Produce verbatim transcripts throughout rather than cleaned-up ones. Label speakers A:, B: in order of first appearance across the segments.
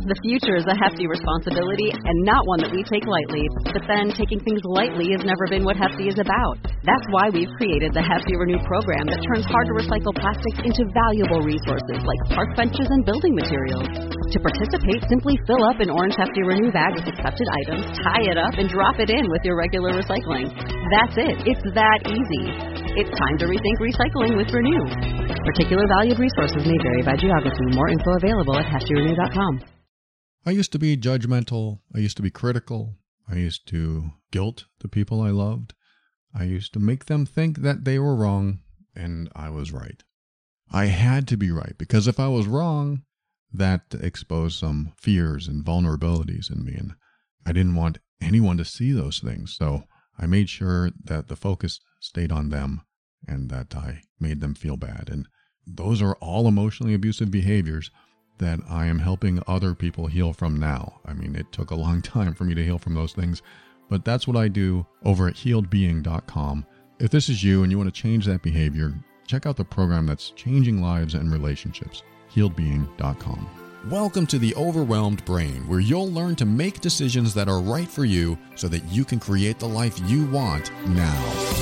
A: The future is a hefty responsibility and not one that we take lightly. But then taking things lightly has never been what Hefty is about. That's why we've created the Hefty Renew program that turns hard-to-recycle plastics into valuable resources like park benches and building materials. To participate, simply fill up an orange Hefty Renew bag with accepted items, tie it up, and drop it in with your regular recycling. That's it. It's that easy. It's time to rethink recycling with Renew. Particular valued resources may vary by geography. More info available at hefty renew dot com.
B: I used to be judgmental. I used to be critical. I used to guilt the people I loved. I used to make them think that they were wrong and I was right. I had to be right because if I was wrong, that exposed some fears and vulnerabilities in me, and I didn't want anyone to see those things. So I made sure that the focus stayed on them and that I made them feel bad. And those are all emotionally abusive behaviors that I am helping other people heal from now. I mean, it took a long time for me to heal from those things, but that's what I do over at healed being dot com. If this is you and you want to change that behavior, check out the program that's changing lives and relationships, healed being dot com. Welcome to the Overwhelmed Brain, where you'll learn to make decisions that are right for you so that you can create the life you want now.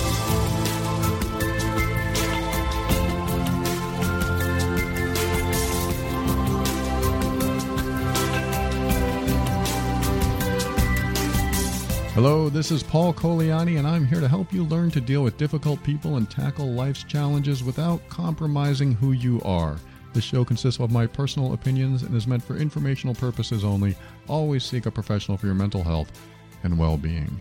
B: Hello, this is Paul Coliani, and I'm here to help you learn to deal with difficult people and tackle life's challenges without compromising who you are. This show consists of my personal opinions and is meant for informational purposes only. Always seek a professional for your mental health and well-being.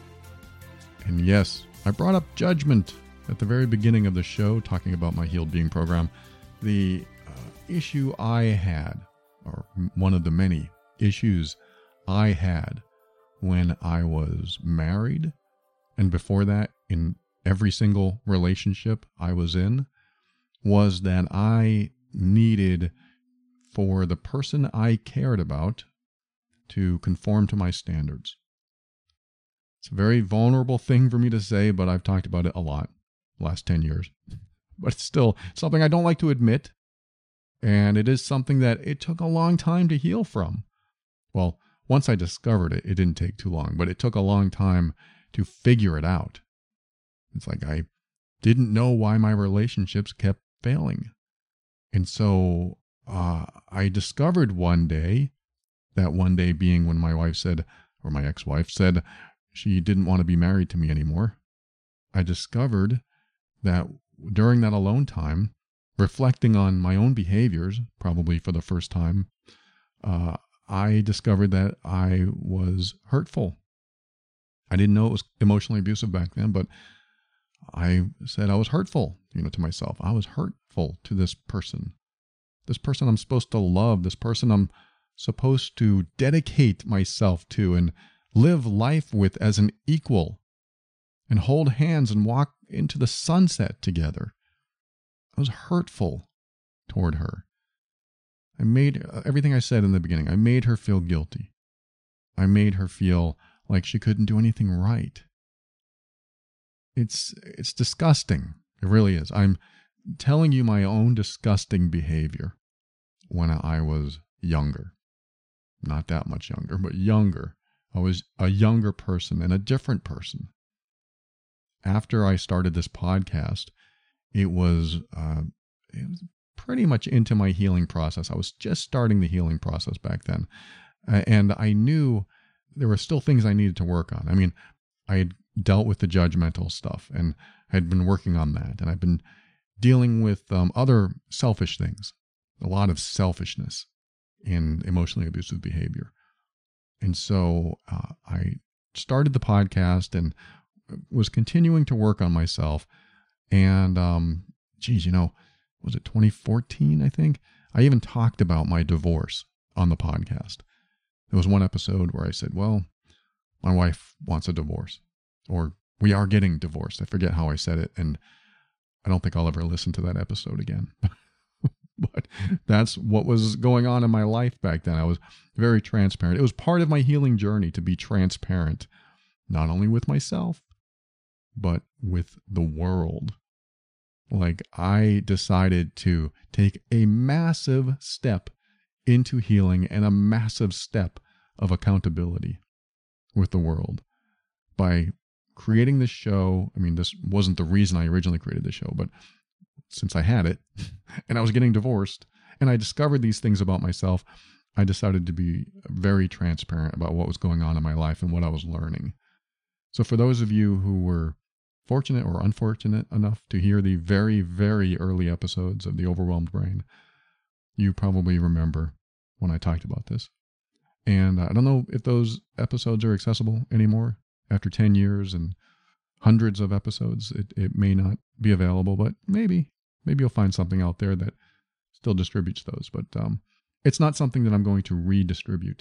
B: And yes, I brought up judgment at the very beginning of the show, talking about my Healed Being program. The uh, issue I had, or one of the many issues I had, when I was married, and before that, in every single relationship I was in, was that I needed for the person I cared about to conform to my standards. It's a very vulnerable thing for me to say, but I've talked about it a lot the last ten years. But it's still something I don't like to admit, and it is something that it took a long time to heal from. Well, once I discovered it, it didn't take too long, but it took a long time to figure it out. It's like I didn't know why my relationships kept failing. And so uh, I discovered one day, that one day being when my wife said, or my ex-wife said, she didn't want to be married to me anymore. I discovered that during that alone time, reflecting on my own behaviors, probably for the first time, uh, I discovered that I was hurtful. I didn't know it was emotionally abusive back then, but I said I was hurtful, you know, to myself. I was hurtful to this person. This person I'm supposed to love, this person I'm supposed to dedicate myself to and live life with as an equal and hold hands and walk into the sunset together. I was hurtful toward her. I made uh, everything I said in the beginning, I made her feel guilty. I made her feel like she couldn't do anything right. It's it's disgusting. It really is. I'm telling you my own disgusting behavior when I was younger. Not that much younger, but younger. I was a younger person and a different person. After I started this podcast, it was, uh, it was pretty much into my healing process. I was just starting the healing process back then. Uh, and I knew there were still things I needed to work on. I mean, I had dealt with the judgmental stuff and had been working on that. And I've been dealing with um, other selfish things, a lot of selfishness in emotionally abusive behavior. And so uh, I started the podcast and was continuing to work on myself. And um, geez, you know, was it twenty fourteen, I think? I even talked about my divorce on the podcast. There was one episode where I said, well, my wife wants a divorce, or we are getting divorced. I forget how I said it, and I don't think I'll ever listen to that episode again. But that's what was going on in my life back then. I was very transparent. It was part of my healing journey to be transparent, not only with myself, but with the world. Like, I decided to take a massive step into healing and a massive step of accountability with the world by creating this show. I mean, this wasn't the reason I originally created the show, but since I had it and I was getting divorced and I discovered these things about myself, I decided to be very transparent about what was going on in my life and what I was learning. So for those of you who were fortunate or unfortunate enough to hear the very, very early episodes of The Overwhelmed Brain, you probably remember when I talked about this. And I don't know if those episodes are accessible anymore. After ten years and hundreds of episodes, it, it may not be available, but maybe, maybe you'll find something out there that still distributes those. But um, it's not something that I'm going to redistribute.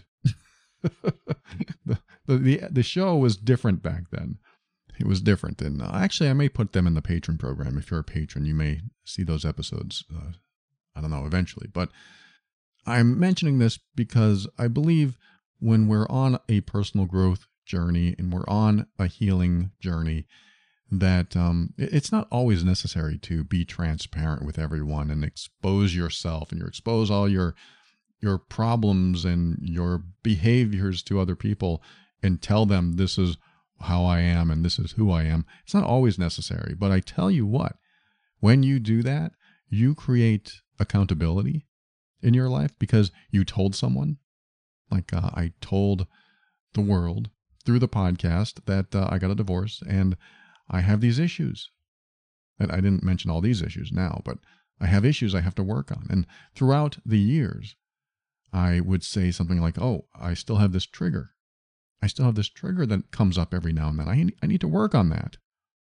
B: the, the, the, the show was different back then. It was different. And uh, actually, I may put them in the patron program. If you're a patron, you may see those episodes, uh, I don't know, eventually. But I'm mentioning this because I believe when we're on a personal growth journey and we're on a healing journey, that um, it's not always necessary to be transparent with everyone and expose yourself and you expose all your your problems and your behaviors to other people and tell them this is how I am and this is who I am. It's not always necessary, but I tell you what, when you do that, you create accountability in your life because you told someone. Like uh, I told the world through the podcast that uh, I got a divorce and I have these issues. And I didn't mention all these issues now, but I have issues I have to work on. And throughout the years, I would say something like, oh, I still have this trigger. I still have this trigger that comes up every now and then. I, I need to work on that.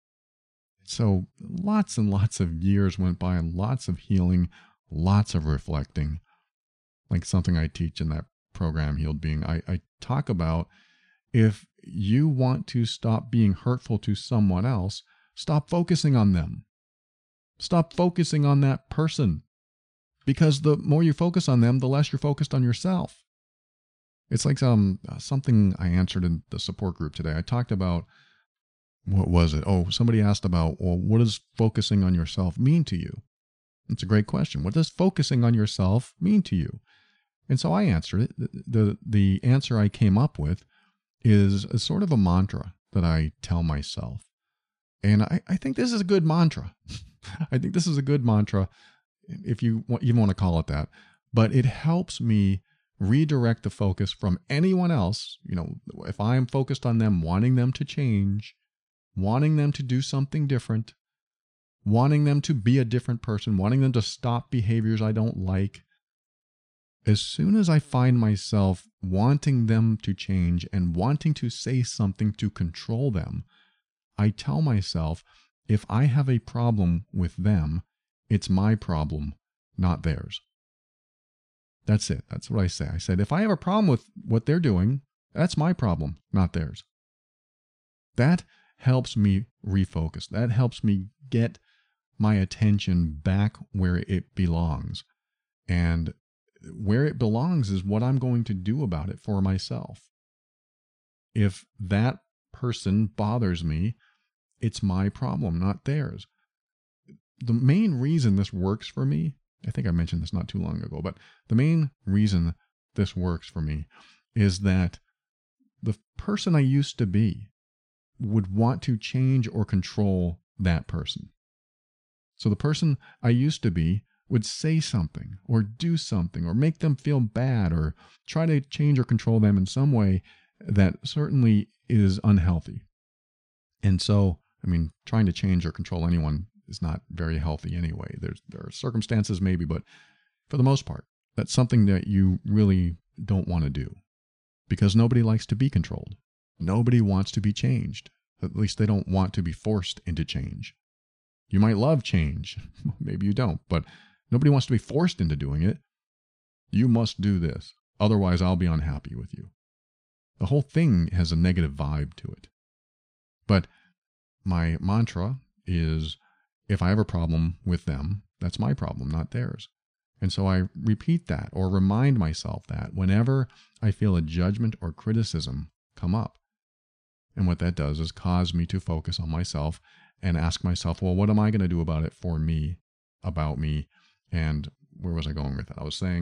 B: So lots and lots of years went by and lots of healing, lots of reflecting, like something I teach in that program, Healed Being. I, I talk about if you want to stop being hurtful to someone else, stop focusing on them. Stop focusing on that person. Because the more you focus on them, the less you're focused on yourself. It's like some something I answered in the support group today. I talked about, what was it? Oh, somebody asked about, well, what does focusing on yourself mean to you? It's a great question. What does focusing on yourself mean to you? And so I answered it. The, the, the answer I came up with is a sort of a mantra that I tell myself. And I, I think this is a good mantra. I think this is a good mantra, if you even want to call it that. But it helps me redirect the focus from anyone else. You know, if I'm focused on them, wanting them to change, wanting them to do something different, wanting them to be a different person, wanting them to stop behaviors I don't like. As soon as I find myself wanting them to change and wanting to say something to control them, I tell myself, if I have a problem with them, it's my problem, not theirs. That's it. That's what I say. I said, if I have a problem with what they're doing, that's my problem, not theirs. That helps me refocus. That helps me get my attention back where it belongs. And where it belongs is what I'm going to do about it for myself. If that person bothers me, it's my problem, not theirs. The main reason this works for me, I think I mentioned this not too long ago, but the main reason this works for me is that the person I used to be would want to change or control that person. So the person I used to be would say something or do something or make them feel bad or try to change or control them in some way that certainly is unhealthy. And so, I mean, trying to change or control anyone is not very healthy anyway. There's, there are circumstances maybe, but for the most part, that's something that you really don't want to do because nobody likes to be controlled. Nobody wants to be changed. At least they don't want to be forced into change. You might love change. Maybe you don't, but nobody wants to be forced into doing it. You must do this. Otherwise, I'll be unhappy with you. The whole thing has a negative vibe to it. But my mantra is, if I have a problem with them, that's my problem, not theirs. And so I repeat that or remind myself that whenever I feel a judgment or criticism come up. And what that does is cause me to focus on myself and ask myself, well, what am I going to do about it for me, about me? And where was I going with that? I was saying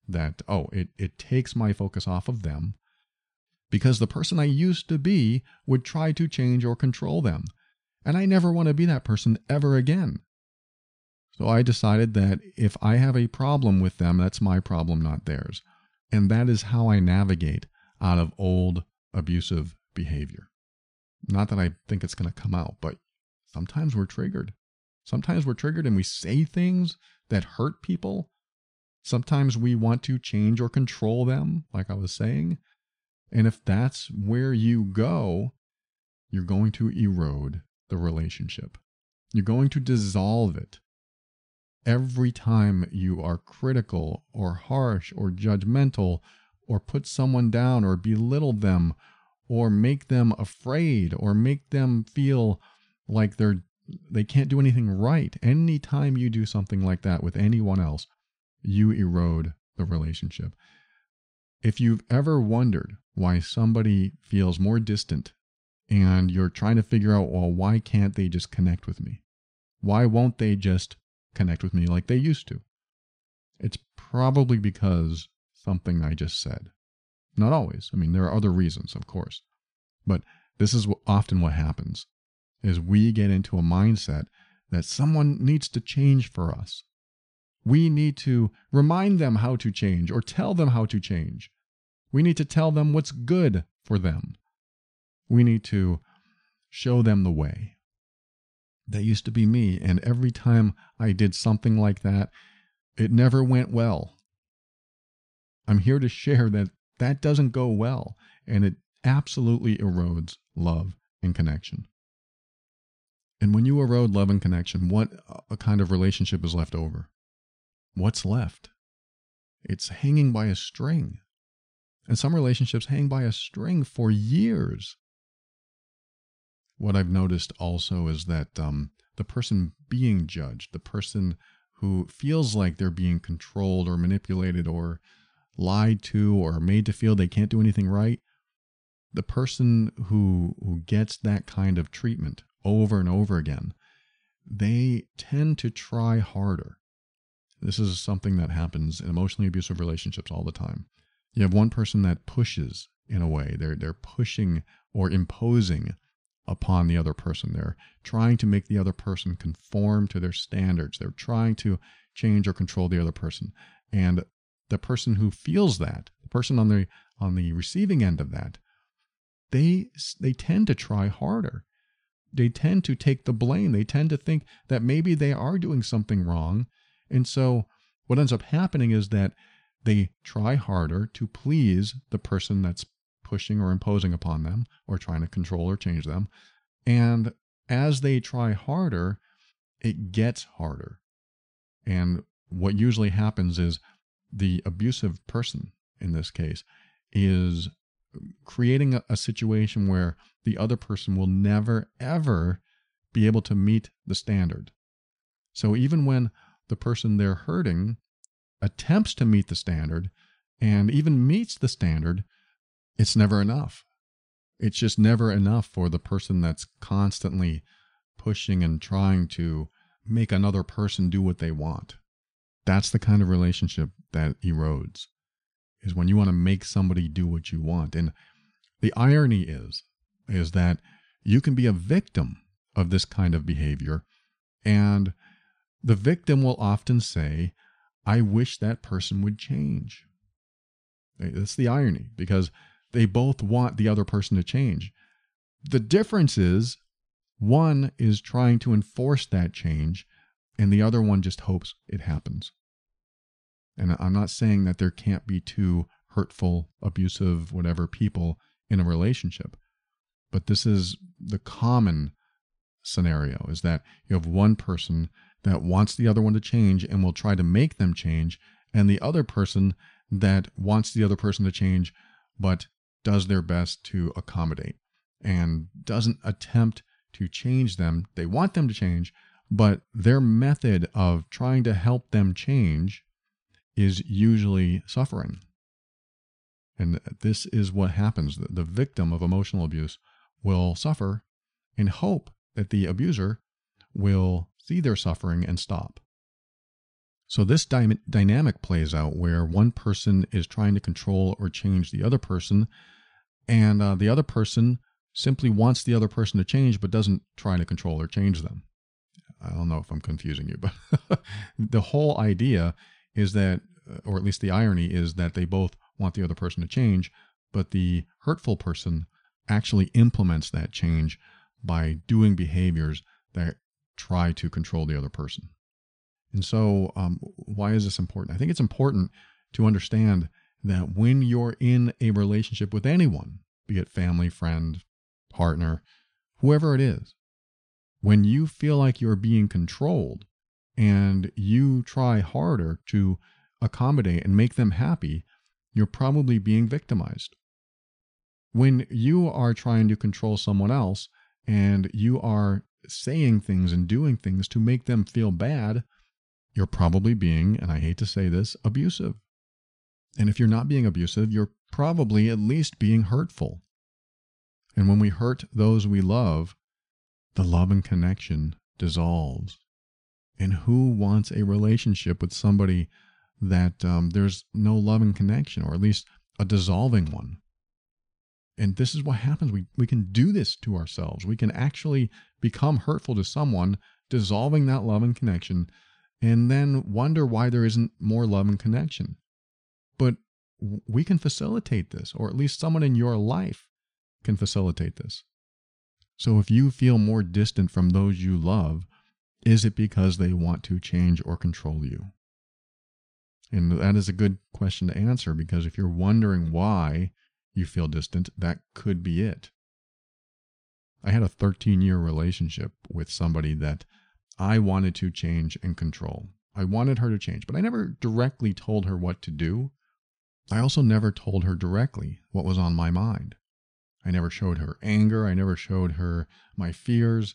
B: that, oh, it, it takes my focus off of them because the person I used to be would try to change or control them. And I never want to be that person ever again. So I decided that if I have a problem with them, that's my problem, not theirs. And that is how I navigate out of old abusive behavior. Not that I think it's going to come out, but sometimes we're triggered. Sometimes we're triggered and we say things that hurt people. Sometimes we want to change or control them, like I was saying. And if that's where you go, you're going to erode the relationship. You're going to dissolve it. Every time you are critical or harsh or judgmental or put someone down or belittle them or make them afraid or make them feel like they're they can't do anything right, anytime you do something like that with anyone else, you erode the relationship. If you've ever wondered why somebody feels more distant and you're trying to figure out, well, why can't they just connect with me? Why won't they just connect with me like they used to? It's probably because something I just said. Not always. I mean, there are other reasons, of course. But this is often what happens, is we get into a mindset that someone needs to change for us. We need to remind them how to change or tell them how to change. We need to tell them what's good for them. We need to show them the way. That used to be me, and every time I did something like that, it never went well. I'm here to share that that doesn't go well, and it absolutely erodes love and connection. And when you erode love and connection, what a kind of relationship is left over? What's left? It's hanging by a string. And some relationships hang by a string for years. What I've noticed also is that um, the person being judged, the person who feels like they're being controlled or manipulated or lied to or made to feel they can't do anything right, the person who, who gets that kind of treatment over and over again, they tend to try harder. This is something that happens in emotionally abusive relationships all the time. You have one person that pushes in a way. They're, they're pushing or imposing upon the other person. They're trying to make the other person conform to their standards. They're trying to change or control the other person. And the person who feels that, the person on the on the receiving end of that, they they tend to try harder. They tend to take the blame. They tend to think that maybe they are doing something wrong. And so what ends up happening is that they try harder to please the person that's pushing or imposing upon them or trying to control or change them. And as they try harder, it gets harder. And what usually happens is the abusive person, in this case, is creating a, a situation where the other person will never, ever be able to meet the standard. So even when the person they're hurting attempts to meet the standard and even meets the standard, it's never enough. It's just never enough for the person that's constantly pushing and trying to make another person do what they want. That's the kind of relationship that erodes, is when you want to make somebody do what you want. And the irony is, is that you can be a victim of this kind of behavior, and the victim will often say, I wish that person would change. That's the irony, because they both want the other person to change. The difference is, one is trying to enforce that change, and the other one just hopes it happens. And I'm not saying that there can't be two hurtful, abusive, whatever people in a relationship, but this is the common scenario, is that you have one person that wants the other one to change and will try to make them change, and the other person that wants the other person to change but does their best to accommodate and doesn't attempt to change them. They want them to change, but their method of trying to help them change is usually suffering. And this is what happens. The victim of emotional abuse will suffer and hope that the abuser will see their suffering and stop. So this dy- dynamic plays out where one person is trying to control or change the other person, and uh, the other person simply wants the other person to change but doesn't try to control or change them. I don't know if I'm confusing you, but the whole idea is that, or at least the irony is that they both want the other person to change, but the hurtful person actually implements that change by doing behaviors that try to control the other person. And so um, why is this important? I think it's important to understand that when you're in a relationship with anyone, be it family, friend, partner, whoever it is, when you feel like you're being controlled and you try harder to accommodate and make them happy, you're probably being victimized. When you are trying to control someone else and you are saying things and doing things to make them feel bad, you're probably being, and I hate to say this, abusive. And if you're not being abusive, you're probably at least being hurtful. And when we hurt those we love, the love and connection dissolves. And who wants a relationship with somebody that um, there's no love and connection, or at least a dissolving one? And this is what happens. We, we can do this to ourselves. We can actually become hurtful to someone, dissolving that love and connection, and then wonder why there isn't more love and connection. But we can facilitate this, or at least someone in your life can facilitate this. So if you feel more distant from those you love, is it because they want to change or control you? And that is a good question to answer, because if you're wondering why you feel distant, that could be it. I had a thirteen-year relationship with somebody that I wanted to change and control. I wanted her to change, but I never directly told her what to do. I also never told her directly what was on my mind. I never showed her anger. I never showed her my fears.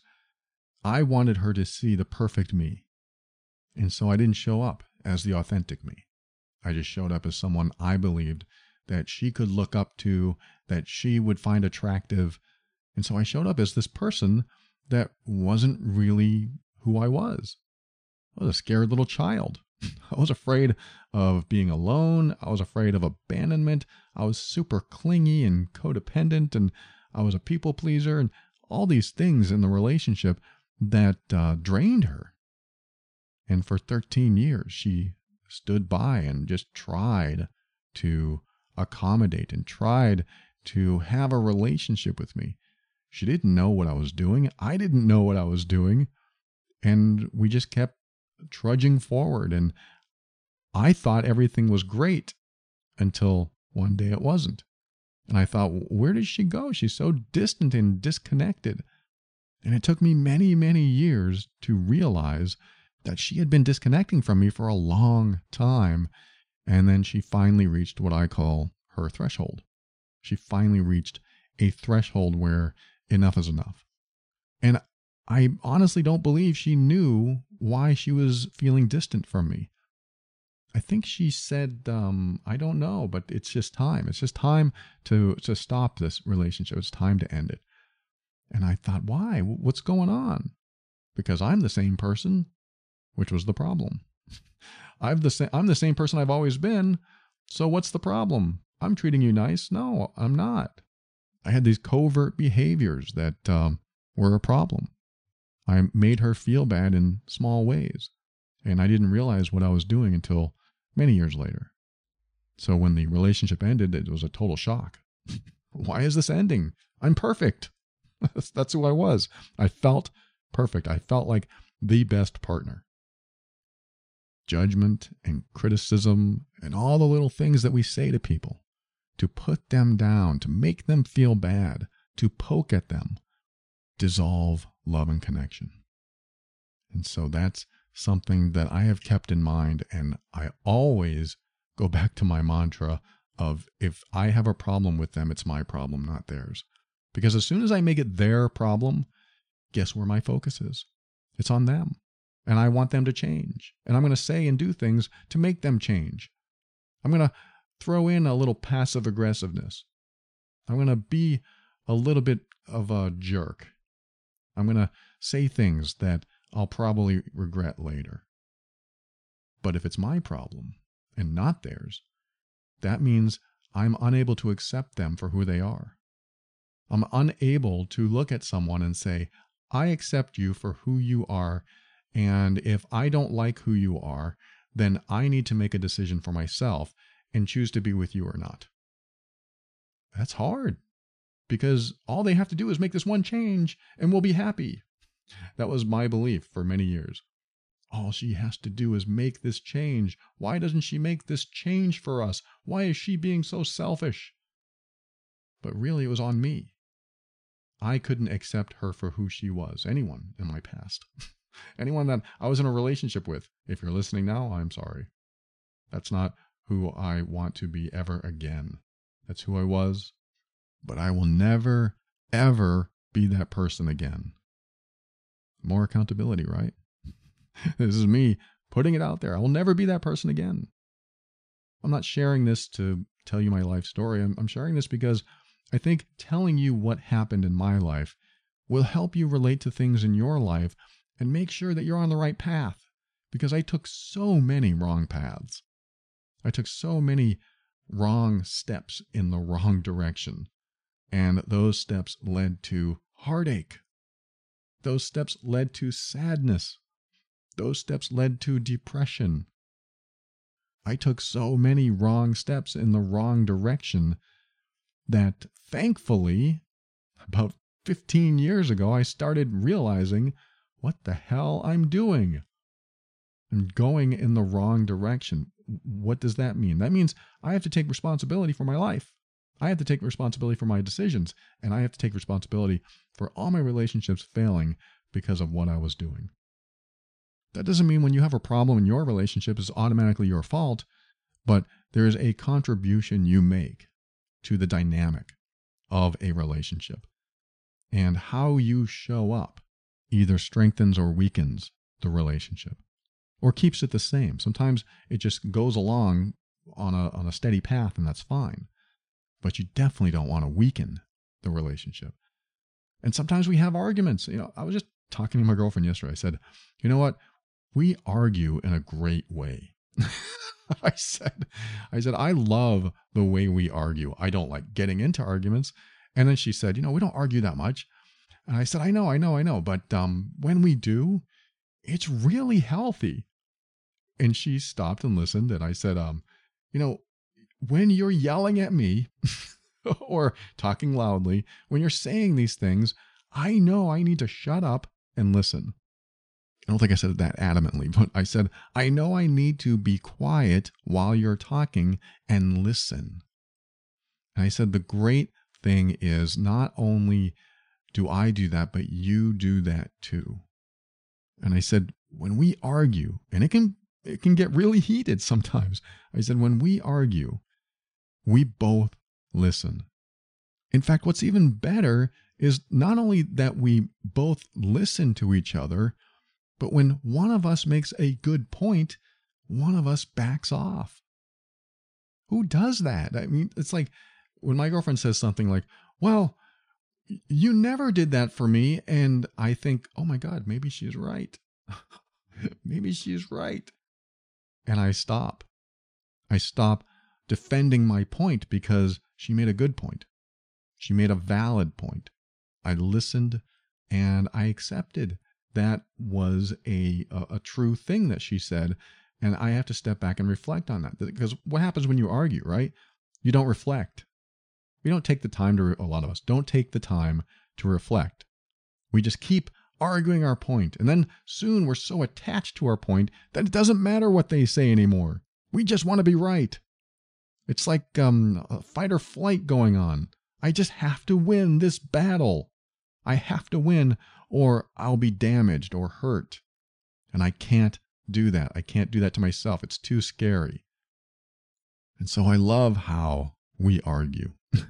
B: I wanted her to see the perfect me. And so I didn't show up as the authentic me. I just showed up as someone I believed that she could look up to, that she would find attractive. And so I showed up as this person that wasn't really who I was. I was a scared little child. I was afraid of being alone. I was afraid of abandonment. I was super clingy and codependent, and I was a people pleaser, and all these things in the relationship that uh, drained her. And for thirteen years, she stood by and just tried to accommodate and tried to have a relationship with me. She didn't know what I was doing. I didn't know what I was doing. And we just kept trudging forward. And I thought everything was great until one day it wasn't. And I thought, where did she go? She's so distant and disconnected. And it took me many, many years to realize that she had been disconnecting from me for a long time. And then she finally reached what I call her threshold. She finally reached a threshold where enough is enough. And I honestly don't believe she knew why she was feeling distant from me. I think she said, um, I don't know, but it's just time. It's just time to, to stop this relationship. It's time to end it. And I thought, why? What's going on? Because I'm the same person, which was the problem. I've the sa- I'm the same person I've always been. So what's the problem? I'm treating you nice. No, I'm not. I had these covert behaviors that um, were a problem. I made her feel bad in small ways, and I didn't realize what I was doing until many years later. So when the relationship ended, it was a total shock. Why is this ending? I'm perfect. That's who I was. I felt perfect. I felt like the best partner. Judgment and criticism and all the little things that we say to people, to put them down, to make them feel bad, to poke at them, dissolve love and connection. And so that's something that I have kept in mind, and I always go back to my mantra of, if I have a problem with them, it's my problem, not theirs. Because as soon as I make it their problem, guess where my focus is? It's on them. And I want them to change. And I'm going to say and do things to make them change. I'm going to throw in a little passive aggressiveness. I'm going to be a little bit of a jerk. I'm going to say things that I'll probably regret later. But if it's my problem and not theirs, that means I'm unable to accept them for who they are. I'm unable to look at someone and say, I accept you for who you are, and if I don't like who you are, then I need to make a decision for myself and choose to be with you or not. That's hard, because all they have to do is make this one change and we'll be happy. That was my belief for many years. All she has to do is make this change. Why doesn't she make this change for us? Why is she being so selfish? But really, it was on me. I couldn't accept her for who she was. Anyone in my past. Anyone that I was in a relationship with. If you're listening now, I'm sorry. That's not who I want to be ever again. That's who I was. But I will never, ever be that person again. More accountability, right? This is me putting it out there. I will never be that person again. I'm not sharing this to tell you my life story. I'm, I'm sharing this because I think telling you what happened in my life will help you relate to things in your life and make sure that you're on the right path. Because I took so many wrong paths. I took so many wrong steps in the wrong direction. And those steps led to heartache. Those steps led to sadness. Those steps led to depression. I took so many wrong steps in the wrong direction that thankfully, about fifteen years ago, I started realizing what the hell I'm doing. I'm going in the wrong direction. What does that mean? That means I have to take responsibility for my life. I have to take responsibility for my decisions, and I have to take responsibility for all my relationships failing because of what I was doing. That doesn't mean when you have a problem in your relationship it's automatically your fault, but there is a contribution you make to the dynamic of a relationship. And how you show up either strengthens or weakens the relationship, or keeps it the same. Sometimes it just goes along on a, on a steady path, and that's fine. But you definitely don't want to weaken the relationship. And sometimes we have arguments. You know, I was just talking to my girlfriend yesterday. I said, you know what? We argue in a great way. I said, I said, I love the way we argue. I don't like getting into arguments. And then she said, you know, we don't argue that much. And I said, I know, I know, I know. But um, when we do, it's really healthy. And she stopped and listened. And I said, um, you know, when you're yelling at me or talking loudly, when you're saying these things, I know I need to shut up and listen. I don't think I said it that adamantly, but I said, I know I need to be quiet while you're talking and listen. And I said, the great thing is not only do I do that, but you do that too. And I said, when we argue, and it can it can get really heated sometimes. I said, when we argue, we both listen. In fact, what's even better is not only that we both listen to each other, but when one of us makes a good point, one of us backs off. Who does that? I mean, it's like when my girlfriend says something like, well, you never did that for me. And I think, oh my God, maybe she's right. Maybe she's right. And I stop. I stop defending my point because she made a good point. She made a valid point. I listened and I accepted that was a, a, a true thing that she said. And I have to step back and reflect on that. Because what happens when you argue, right? You don't reflect. We don't take the time to, a lot of us don't take the time to reflect. We just keep arguing our point. And then soon we're so attached to our point that it doesn't matter what they say anymore. We just want to be right. It's like um, a fight or flight going on. I just have to win this battle. I have to win or I'll be damaged or hurt. And I can't do that. I can't do that to myself. It's too scary. And so I love how we argue.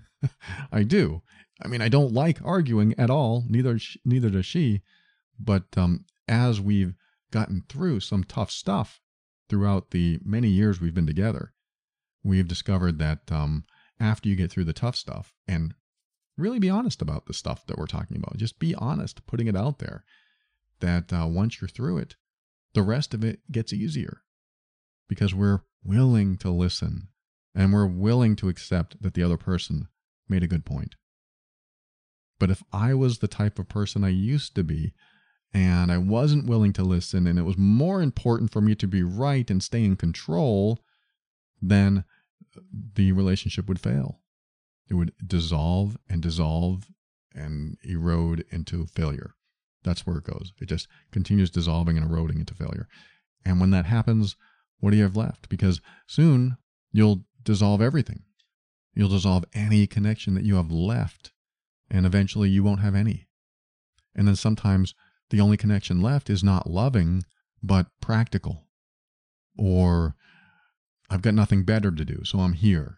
B: I do. I mean, I don't like arguing at all. Neither neither does she. But um, as we've gotten through some tough stuff throughout the many years we've been together, we've discovered that um, after you get through the tough stuff and really be honest about the stuff that we're talking about, just be honest, putting it out there, that uh, once you're through it, the rest of it gets easier. because we're willing to listen and we're willing to accept that the other person made a good point. But if I was the type of person I used to be, and I wasn't willing to listen, and it was more important for me to be right and stay in control, then the relationship would fail. It would dissolve and dissolve and erode into failure. That's where it goes. It just continues dissolving and eroding into failure. And when that happens, what do you have left? Because soon you'll dissolve everything. You'll dissolve any connection that you have left, and eventually you won't have any. And then sometimes the only connection left is not loving, but practical. Or I've got nothing better to do, so I'm here.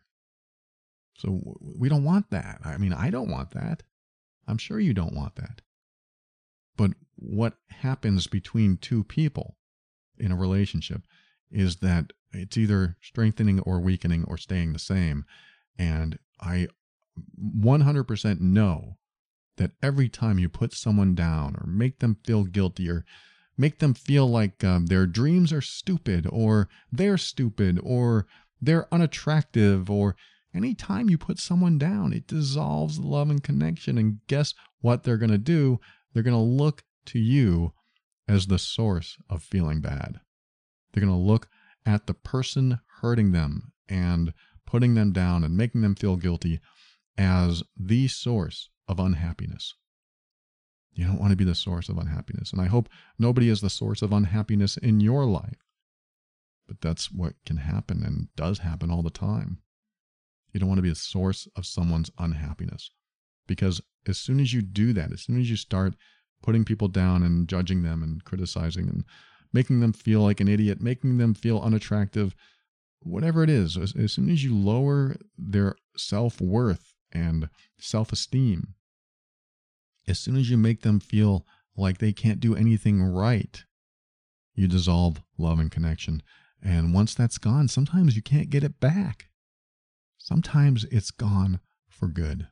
B: So we don't want that. I mean, I don't want that. I'm sure you don't want that. But what happens between two people in a relationship is that it's either strengthening or weakening or staying the same. And I one hundred percent know that every time you put someone down or make them feel guilty or make them feel like um, their dreams are stupid or they're stupid or they're unattractive, or any time you put someone down, it dissolves the love and connection. And guess what they're going to do? They're going to look to you as the source of feeling bad. They're going to look at the person hurting them and putting them down and making them feel guilty as the source of unhappiness. You don't want to be the source of unhappiness. And I hope nobody is the source of unhappiness in your life. But that's what can happen and does happen all the time. You don't want to be the source of someone's unhappiness. Because as soon as you do that, as soon as you start putting people down and judging them and criticizing and making them feel like an idiot, making them feel unattractive, whatever it is, as, as soon as you lower their self-worth and self-esteem, as soon as you make them feel like they can't do anything right, you dissolve love and connection. And once that's gone, sometimes you can't get it back. Sometimes it's gone for good.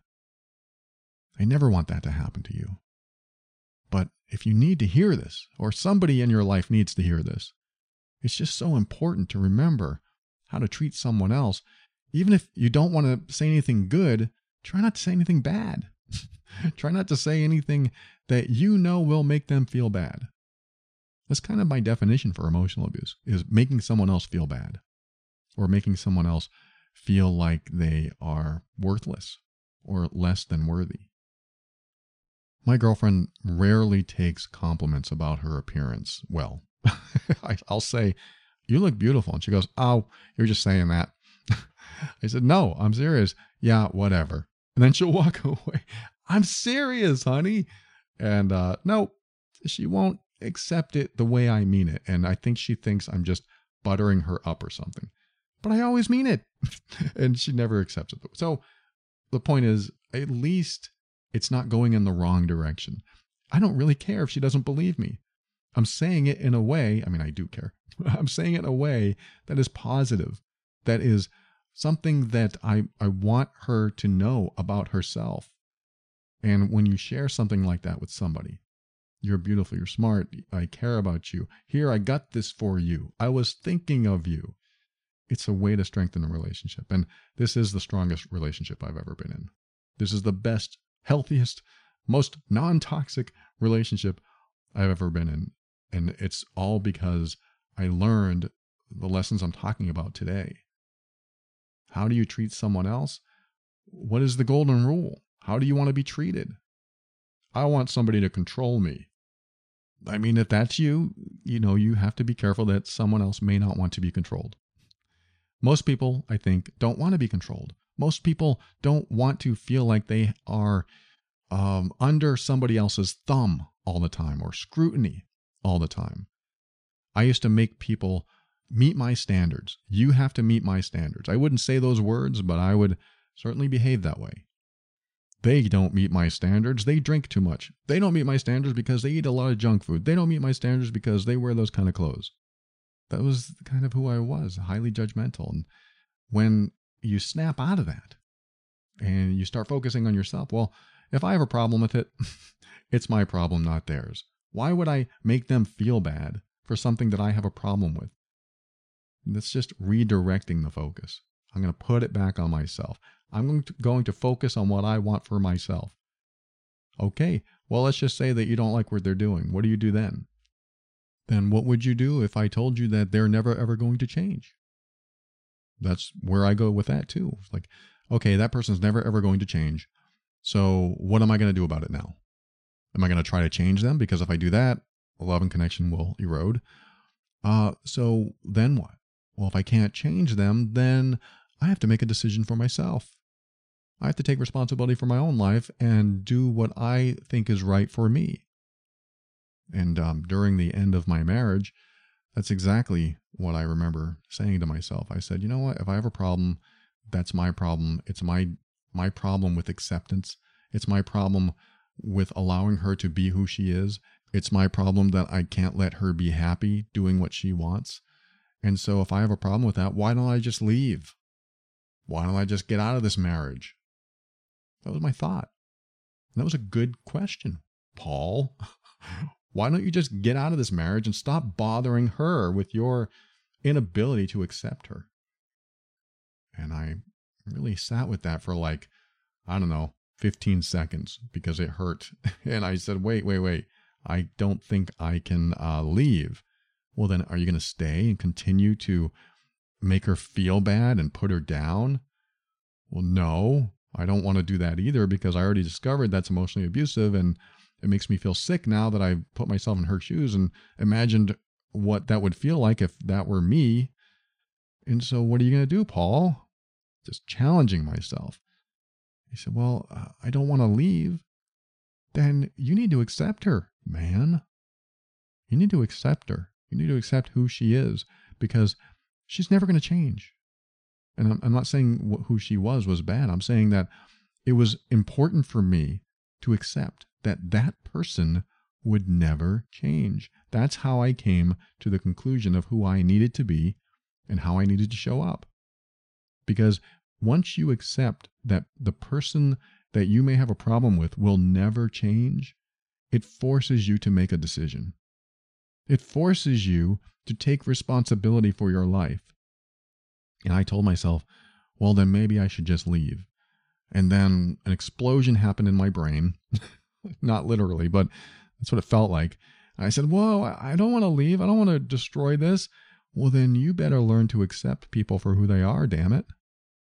B: I never want that to happen to you. But if you need to hear this, or somebody in your life needs to hear this, it's just so important to remember how to treat someone else. Even if you don't want to say anything good, try not to say anything bad. Try not to say anything that you know will make them feel bad. That's kind of my definition for emotional abuse, is making someone else feel bad or making someone else feel like they are worthless or less than worthy. My girlfriend rarely takes compliments about her appearance well. I'll say, "You look beautiful." And she goes, "Oh, you're just saying that." I said, "No, I'm serious." "Yeah, whatever." And then she'll walk away. "I'm serious, honey." And uh, no, she won't accept it the way I mean it. And I think she thinks I'm just buttering her up or something. But I always mean it. And she never accepts it. So the point is, at least it's not going in the wrong direction. I don't really care if she doesn't believe me. I'm saying it in a way, I mean, I do care. I'm saying it in a way that is positive, that is something that I, I want her to know about herself. And when you share something like that with somebody, "You're beautiful, you're smart, I care about you. Here, I got this for you. I was thinking of you." It's a way to strengthen the relationship. And this is the strongest relationship I've ever been in. This is the best, healthiest, most non-toxic relationship I've ever been in. And it's all because I learned the lessons I'm talking about today. How do you treat someone else? What is the golden rule? How do you want to be treated? I want somebody to control me. I mean, if that's you, you know, you have to be careful that someone else may not want to be controlled. Most people, I think, don't want to be controlled. Most people don't want to feel like they are um, under somebody else's thumb all the time or scrutiny all the time. I used to make people meet my standards. You have to meet my standards. I wouldn't say those words, but I would certainly behave that way. They don't meet my standards. They drink too much. They don't meet my standards because they eat a lot of junk food. They don't meet my standards because they wear those kind of clothes. That was kind of who I was, highly judgmental. And when you snap out of that and you start focusing on yourself, well, if I have a problem with it, it's my problem, not theirs. Why would I make them feel bad for something that I have a problem with? That's just redirecting the focus. I'm going to put it back on myself. I'm going to, going to focus on what I want for myself. Okay, well, let's just say that you don't like what they're doing. What do you do then? Then what would you do if I told you that they're never, ever going to change? That's where I go with that too. It's like, okay, that person's never, ever going to change. So what am I going to do about it now? Am I going to try to change them? Because if I do that, love and connection will erode. Uh, so then what? Well, if I can't change them, then I have to make a decision for myself. I have to take responsibility for my own life and do what I think is right for me. And um, during the end of my marriage, that's exactly what I remember saying to myself. I said, you know what? If I have a problem, that's my problem. It's my my problem with acceptance. It's my problem with allowing her to be who she is. It's my problem that I can't let her be happy doing what she wants. And so if I have a problem with that, why don't I just leave? Why don't I just get out of this marriage? That was my thought. And that was a good question, Paul. Why don't you just get out of this marriage and stop bothering her with your inability to accept her? And I really sat with that for like, I don't know, fifteen seconds because it hurt. And I said, wait, wait, wait. I don't think I can uh, leave. Well, then are you going to stay and continue to make her feel bad and put her down? Well, no, I don't want to do that either because I already discovered that's emotionally abusive, and it makes me feel sick now that I put myself in her shoes and imagined what that would feel like if that were me. And so what are you going to do, Paul? Just challenging myself. He said, well, uh, I don't want to leave. Then you need to accept her, man. You need to accept her. You need to accept who she is because she's never going to change. And I'm, I'm not saying wh- who she was was bad. I'm saying that it was important for me to accept that that person would never change. That's how I came to the conclusion of who I needed to be and how I needed to show up. Because once you accept that the person that you may have a problem with will never change, it forces you to make a decision. It forces you to take responsibility for your life. And I told myself, well, then maybe I should just leave. And then an explosion happened in my brain. Not literally, but that's what it felt like. I said, whoa, I don't want to leave. I don't want to destroy this. Well, then you better learn to accept people for who they are, damn it.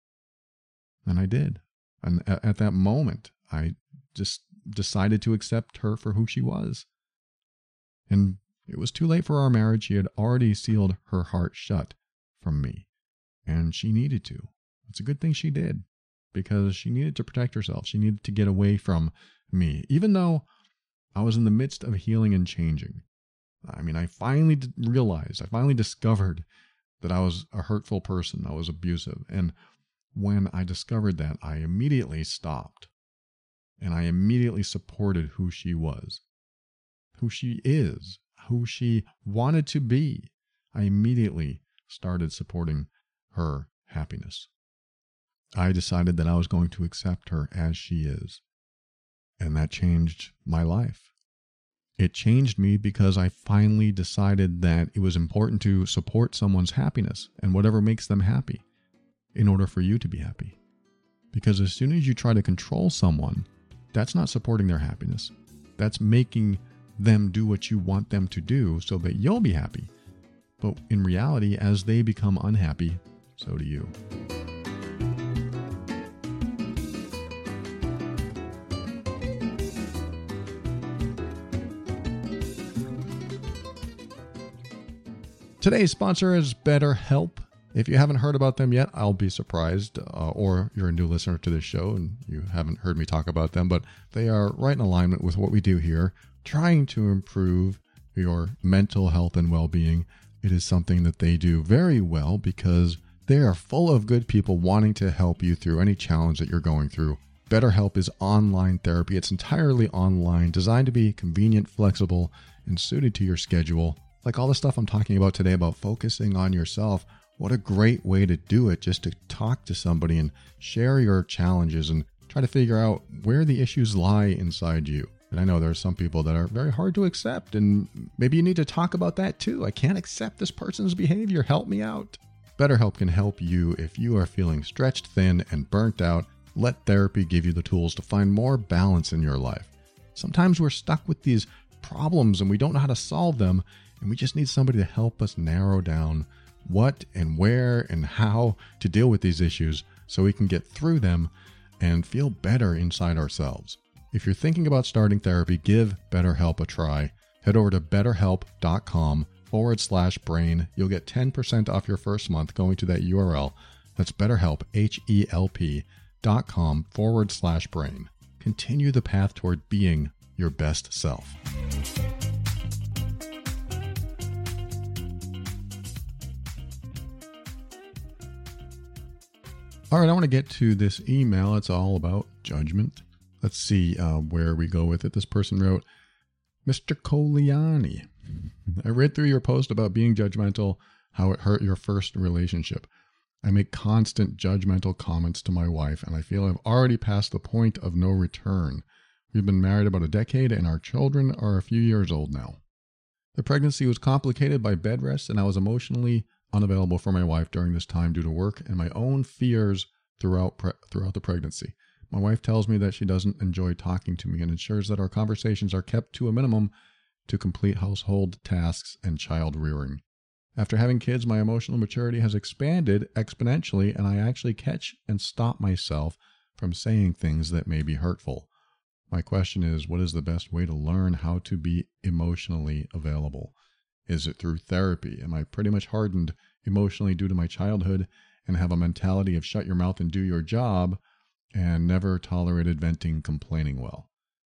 B: And I did. And at that moment, I just decided to accept her for who she was. And it was too late for our marriage. She had already sealed her heart shut from me. And she needed to. It's a good thing she did, because she needed to protect herself. She needed to get away from me, even though I was in the midst of healing and changing. I mean, I finally realized, I finally discovered that I was a hurtful person. I was abusive. And when I discovered that, I immediately stopped. And I immediately supported who she was, who she is, who she wanted to be. I immediately started supporting her happiness. I decided that I was going to accept her as she is. And that changed my life. It changed me because I finally decided that it was important to support someone's happiness and whatever makes them happy in order for you to be happy. Because as soon as you try to control someone, that's not supporting their happiness. That's making them do what you want them to do so that you'll be happy. But in reality, as they become unhappy, so do you. Today's sponsor is BetterHelp. If you haven't heard about them yet, I'll be surprised, uh, or you're a new listener to this show and you haven't heard me talk about them, but they are right in alignment with what we do here, trying to improve your mental health and well-being. It is something that they do very well because they are full of good people wanting to help you through any challenge that you're going through. BetterHelp is online therapy. It's entirely online, designed to be convenient, flexible, and suited to your schedule. Like all the stuff I'm talking about today about focusing on yourself, what a great way to do it, just to talk to somebody and share your challenges and try to figure out where the issues lie inside you. And I know there are some people that are very hard to accept, and maybe you need to talk about that too. I can't accept this person's behavior. Help me out. BetterHelp can help you if you are feeling stretched thin and burnt out. Let therapy give you the tools to find more balance in your life. Sometimes we're stuck with these problems and we don't know how to solve them, and we just need somebody to help us narrow down what and where and how to deal with these issues so we can get through them and feel better inside ourselves. If you're thinking about starting therapy, give BetterHelp a try. Head over to betterhelp.com forward slash brain. You'll get ten percent off your first month going to that U R L. That's BetterHelp, H-E-L-P dot com forward slash brain. Continue the path toward being your best self. All right, I want to get to this email. It's all about judgment. Let's see uh, where we go with it. This person wrote, Mister Coliani, I read through your post about being judgmental, how it hurt your first relationship. I make constant judgmental comments to my wife, and I feel I've already passed the point of no return. We've been married about a decade, and our children are a few years old now. The pregnancy was complicated by bed rest, and I was emotionally unavailable for my wife during this time due to work and my own fears throughout pre- throughout the pregnancy. My wife tells me that she doesn't enjoy talking to me and ensures that our conversations are kept to a minimum to complete household tasks and child rearing. After having kids, my emotional maturity has expanded exponentially, and I actually catch and stop myself from saying things that may be hurtful. My question is, what is the best way to learn how to be emotionally available? Is it through therapy? Am I pretty much hardened emotionally due to my childhood and have a mentality of shut your mouth and do your job and never tolerated venting, complaining well?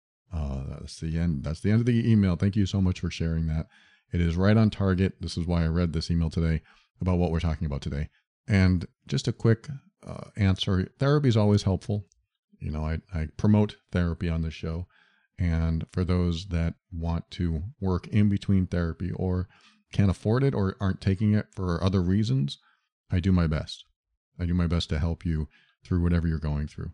B: Uh, that's the end. That's the end of the email. Thank you so much for sharing that. It is right on target. This is why I read this email today about what we're talking about today. And just a quick uh, answer. Therapy is always helpful. You know, I, I promote therapy on this show. And for those that want to work in between therapy or can't afford it or aren't taking it for other reasons, I do my best. I do my best to help you through whatever you're going through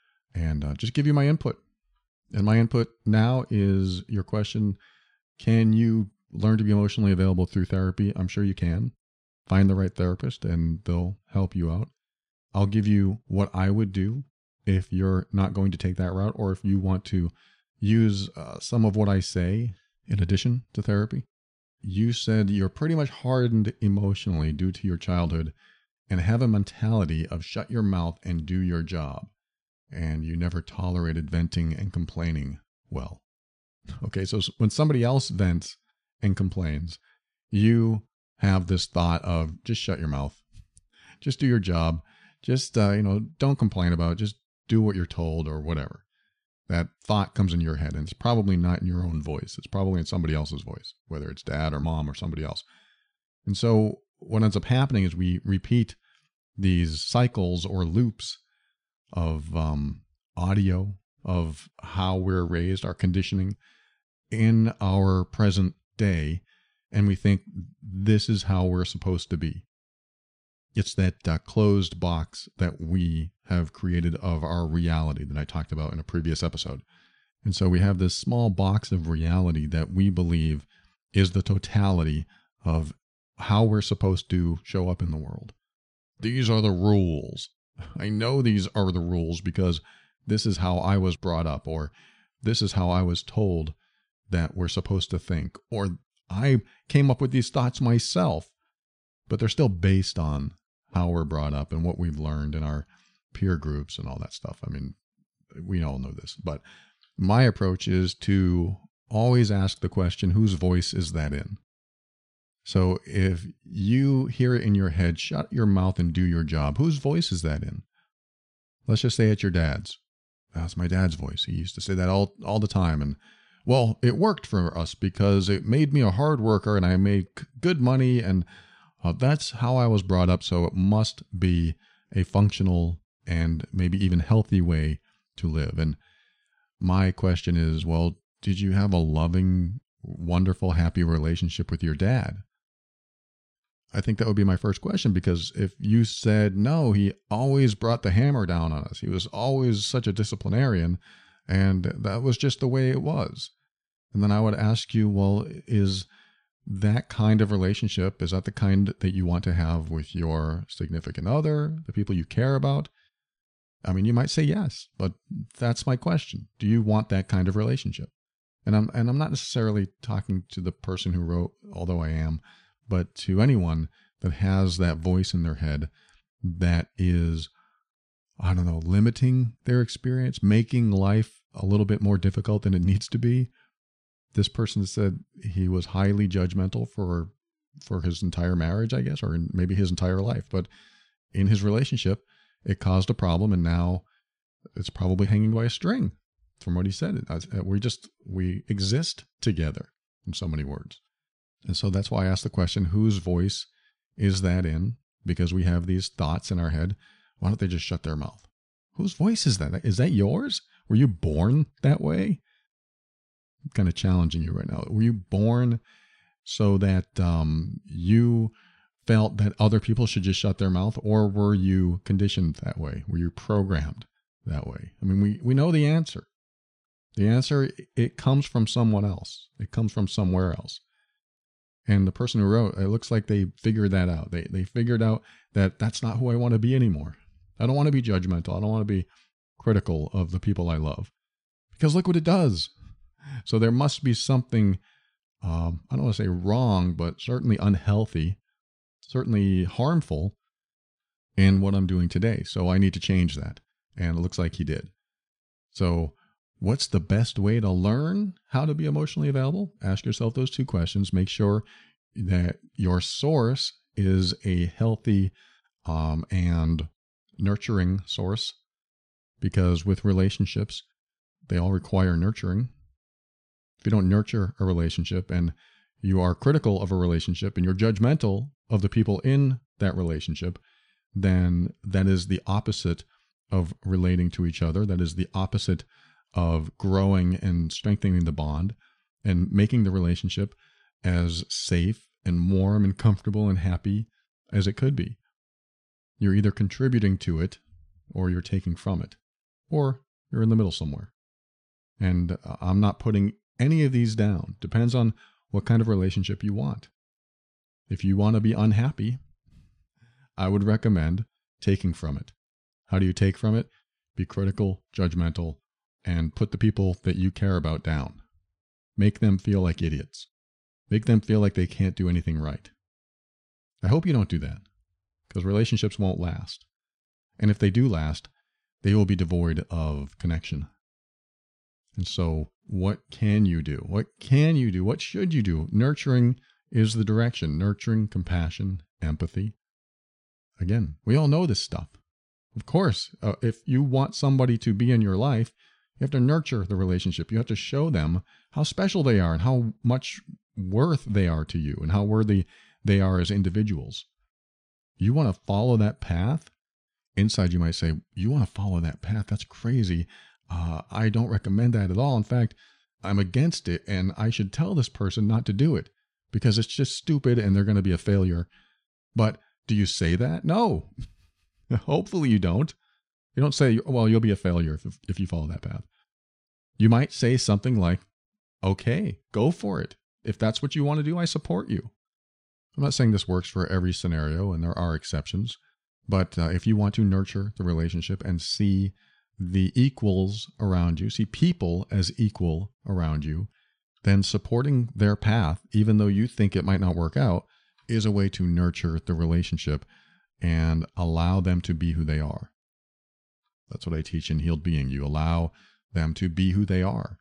B: and uh, just give you my input. And my input now is your question, can you learn to be emotionally available through therapy? I'm sure you can. Find the right therapist and they'll help you out. I'll give you what I would do if you're not going to take that route, or if you want to use uh, some of what I say in addition to therapy. You said you're pretty much hardened emotionally due to your childhood and have a mentality of shut your mouth and do your job. And you never tolerated venting and complaining well. Okay, so when somebody else vents and complains, you have this thought of just shut your mouth. Just do your job. Just, uh, you know, don't complain about it. Just do what you're told or whatever. That thought comes in your head, and it's probably not in your own voice. It's probably in somebody else's voice, whether it's dad or mom or somebody else. And so what ends up happening is we repeat these cycles or loops of um, audio, of how we're raised, our conditioning in our present day, and we think this is how we're supposed to be. It's that uh, closed box that we have created of our reality that I talked about in a previous episode. And so we have this small box of reality that we believe is the totality of how we're supposed to show up in the world. These are the rules. I know these are the rules because this is how I was brought up, or this is how I was told that we're supposed to think, or I came up with these thoughts myself, but they're still based on how we're brought up and what we've learned in our peer groups and all that stuff. I mean, we all know this, but my approach is to always ask the question, whose voice is that in? So if you hear it in your head, shut your mouth and do your job. Whose voice is that in? Let's just say it's your dad's. That's my dad's voice. He used to say that all, all the time. And well, it worked for us because it made me a hard worker and I made good money, and uh, that's how I was brought up. So it must be a functional and maybe even healthy way to live. And my question is, well, did you have a loving, wonderful, happy relationship with your dad? I think that would be my first question, because if you said, no, he always brought the hammer down on us, he was always such a disciplinarian, and that was just the way it was. And then I would ask you, well, is that kind of relationship, is that the kind that you want to have with your significant other, the people you care about? I mean, you might say yes, but that's my question. Do you want that kind of relationship? And I'm and I'm not necessarily talking to the person who wrote, although I am, but to anyone that has that voice in their head that is, I don't know, limiting their experience, making life a little bit more difficult than it needs to be. This person said he was highly judgmental for for his entire marriage, I guess, or maybe his entire life. But in his relationship, it caused a problem, and now it's probably hanging by a string. From what he said, we just, we exist together, in so many words. And so that's why I asked the question, whose voice is that in? Because we have these thoughts in our head. Why don't they just shut their mouth? Whose voice is that? Is that yours? Were you born that way? I'm kind of challenging you right now. Were you born so that um, you felt that other people should just shut their mouth, or were you conditioned that way? Were you programmed that way? I mean, we, we know the answer. The answer, it comes from someone else. It comes from somewhere else. And the person who wrote, it looks like they figured that out. They they figured out that that's not who I want to be anymore. I don't want to be judgmental. I don't want to be critical of the people I love. Because look what it does. So there must be something, um, I don't want to say wrong, but certainly unhealthy, certainly harmful in what I'm doing today. So I need to change that. And it looks like he did. So what's the best way to learn how to be emotionally available? Ask yourself those two questions. Make sure that your source is a healthy um, and nurturing source, because with relationships, they all require nurturing. If you don't nurture a relationship and you are critical of a relationship and you're judgmental of the people in that relationship, then that is the opposite of relating to each other. That is the opposite of growing and strengthening the bond and making the relationship as safe and warm and comfortable and happy as it could be. You're either contributing to it or you're taking from it, or you're in the middle somewhere. And I'm not putting any of these down. Depends on what kind of relationship you want. If you want to be unhappy, I would recommend taking from it. How do you take from it? Be critical, judgmental, and put the people that you care about down. Make them feel like idiots. Make them feel like they can't do anything right. I hope you don't do that, because relationships won't last. And if they do last, they will be devoid of connection. And so what can you do? What can you do? What should you do? Nurturing is the direction. Nurturing, compassion, empathy. Again, we all know this stuff. Of course, uh, if you want somebody to be in your life, you have to nurture the relationship. You have to show them how special they are and how much worth they are to you and how worthy they are as individuals. You want to follow that path? Inside you might say, you want to follow that path? That's crazy. Uh, I don't recommend that at all. In fact, I'm against it, and I should tell this person not to do it because it's just stupid and they're going to be a failure. But do you say that? No. Hopefully you don't. You don't say, well, you'll be a failure if, if you follow that path. You might say something like, okay, go for it. If that's what you want to do, I support you. I'm not saying this works for every scenario, and there are exceptions. But uh, if you want to nurture the relationship and see the equals around you, see people as equal around you, then supporting their path, even though you think it might not work out, is a way to nurture the relationship and allow them to be who they are. That's what I teach in Healed Being. You allow them to be who they are.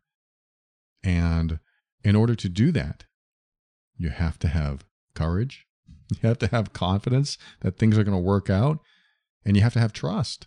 B: And in order to do that, you have to have courage. You have to have confidence that things are going to work out. And you have to have trust.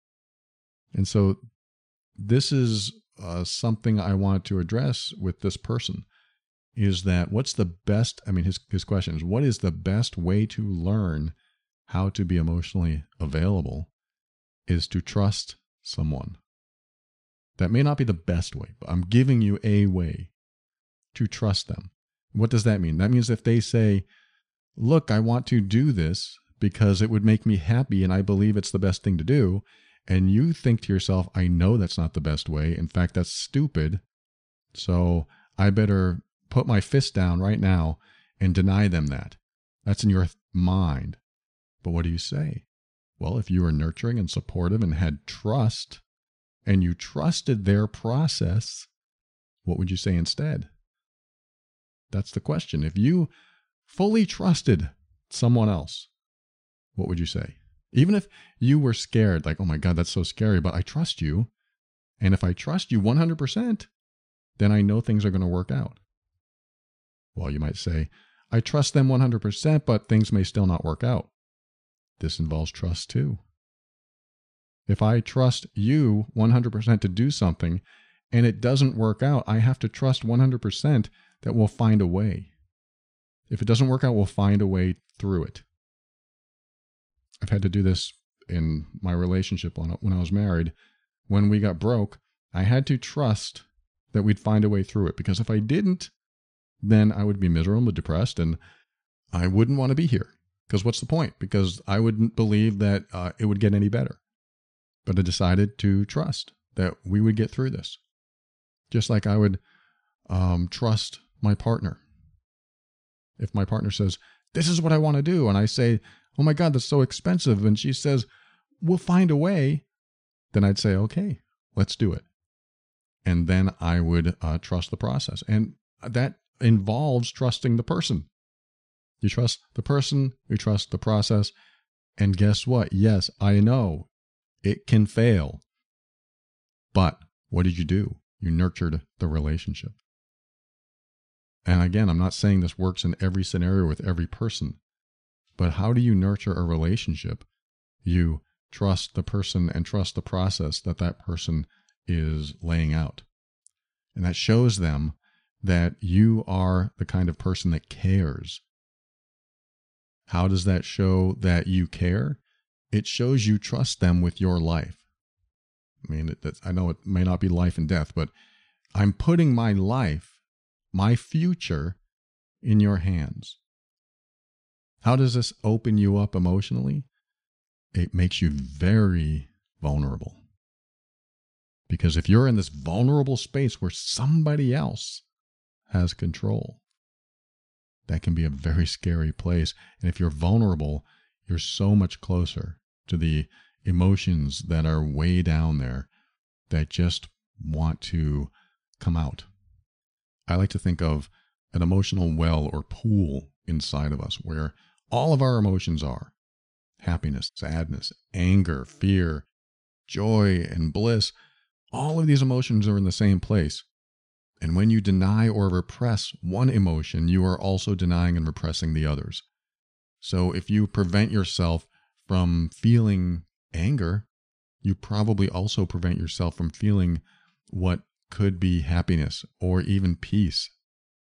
B: And so this is uh, something I want to address with this person, is that what's the best, I mean, his, his question is, what is the best way to learn how to be emotionally available? Is to trust someone. That may not be the best way, but I'm giving you a way to trust them. What does that mean? That means if they say, look, I want to do this because it would make me happy and I believe it's the best thing to do, and you think to yourself, I know that's not the best way. In fact, that's stupid. So I better put my fist down right now and deny them that. That's in your mind. But what do you say? Well, if you were nurturing and supportive and had trust, and you trusted their process, what would you say instead? That's the question. If you fully trusted someone else, what would you say? Even if you were scared, like, oh my God, that's so scary, but I trust you. And if I trust you one hundred percent, then I know things are going to work out. Well, you might say, I trust them one hundred percent, but things may still not work out. This involves trust too. If I trust you one hundred percent to do something and it doesn't work out, I have to trust one hundred percent that we'll find a way. If it doesn't work out, we'll find a way through it. I've had to do this in my relationship when I was married. When we got broke, I had to trust that we'd find a way through it, because if I didn't, then I would be miserable, depressed, and I wouldn't want to be here. Because what's the point? Because I wouldn't believe that uh, it would get any better. But I decided to trust that we would get through this. Just like I would um, trust my partner. If my partner says, this is what I want to do, and I say, oh my God, that's so expensive, and she says, we'll find a way, then I'd say, okay, let's do it. And then I would uh, trust the process. And that involves trusting the person. You trust the person, you trust the process, and guess what? Yes, I know it can fail. But what did you do? You nurtured the relationship. And again, I'm not saying this works in every scenario with every person, but how do you nurture a relationship? You trust the person and trust the process that that person is laying out. And that shows them that you are the kind of person that cares. How does that show that you care? It shows you trust them with your life. I mean, it, I know it may not be life and death, but I'm putting my life, my future, in your hands. How does this open you up emotionally? It makes you very vulnerable. Because if you're in this vulnerable space where somebody else has control, that can be a very scary place. And if you're vulnerable, you're so much closer to the emotions that are way down there that just want to come out. I like to think of an emotional well or pool inside of us where all of our emotions are. Happiness, sadness, anger, fear, joy, and bliss. All of these emotions are in the same place. And when you deny or repress one emotion, you are also denying and repressing the others. So if you prevent yourself from feeling anger, you probably also prevent yourself from feeling what could be happiness or even peace.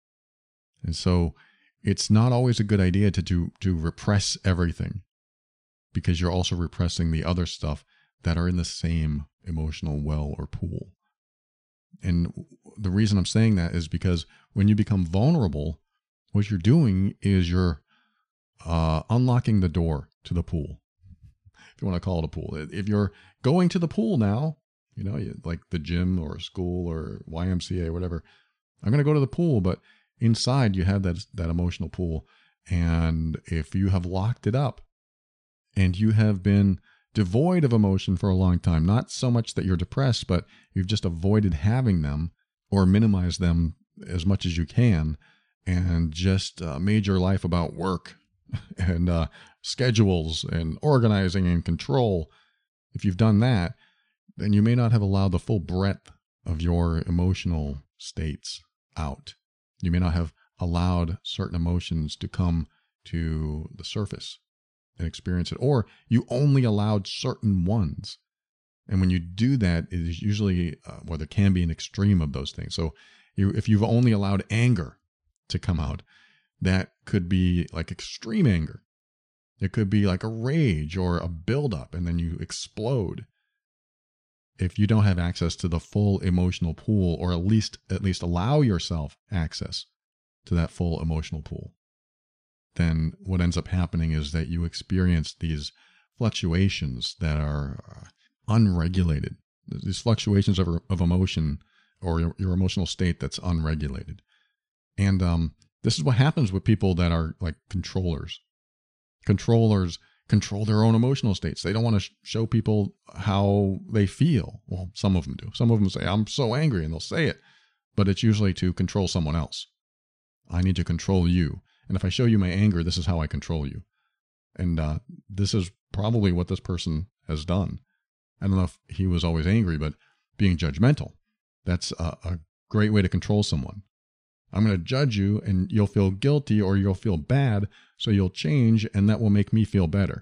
B: And so it's not always a good idea to do, to repress everything, because you're also repressing the other stuff that are in the same emotional well or pool. And the reason I'm saying that is because when you become vulnerable, what you're doing is you're uh, unlocking the door to the pool, if you want to call it a pool. If you're going to the pool now, you know, like the gym or school or Y M C A or whatever, I'm going to go to the pool, but inside you have that, that emotional pool. And if you have locked it up and you have been devoid of emotion for a long time, not so much that you're depressed, but you've just avoided having them or minimized them as much as you can, and just uh, made your life about work and uh, schedules and organizing and control. If you've done that, then you may not have allowed the full breadth of your emotional states out. You may not have allowed certain emotions to come to the surface and experience it, or you only allowed certain ones. And when you do that, it is usually, uh, well, there can be an extreme of those things. So you, if you've only allowed anger to come out, that could be like extreme anger. It could be like a rage or a buildup, and then you explode. If you don't have access to the full emotional pool, or at least at least allow yourself access to that full emotional pool, then what ends up happening is that you experience these fluctuations that are unregulated. These fluctuations of, of emotion, or your, your emotional state that's unregulated. And um, This is what happens with people that are like controllers. Controllers control their own emotional states. They don't want to sh- show people how they feel. Well, some of them do. Some of them say, I'm so angry, and they'll say it. But it's usually to control someone else. I need to control you. And if I show you my anger, this is how I control you. And uh, this is probably what this person has done. I don't know if he was always angry, but being judgmental, that's a, a great way to control someone. I'm going to judge you, and you'll feel guilty or you'll feel bad, so you'll change, and that will make me feel better.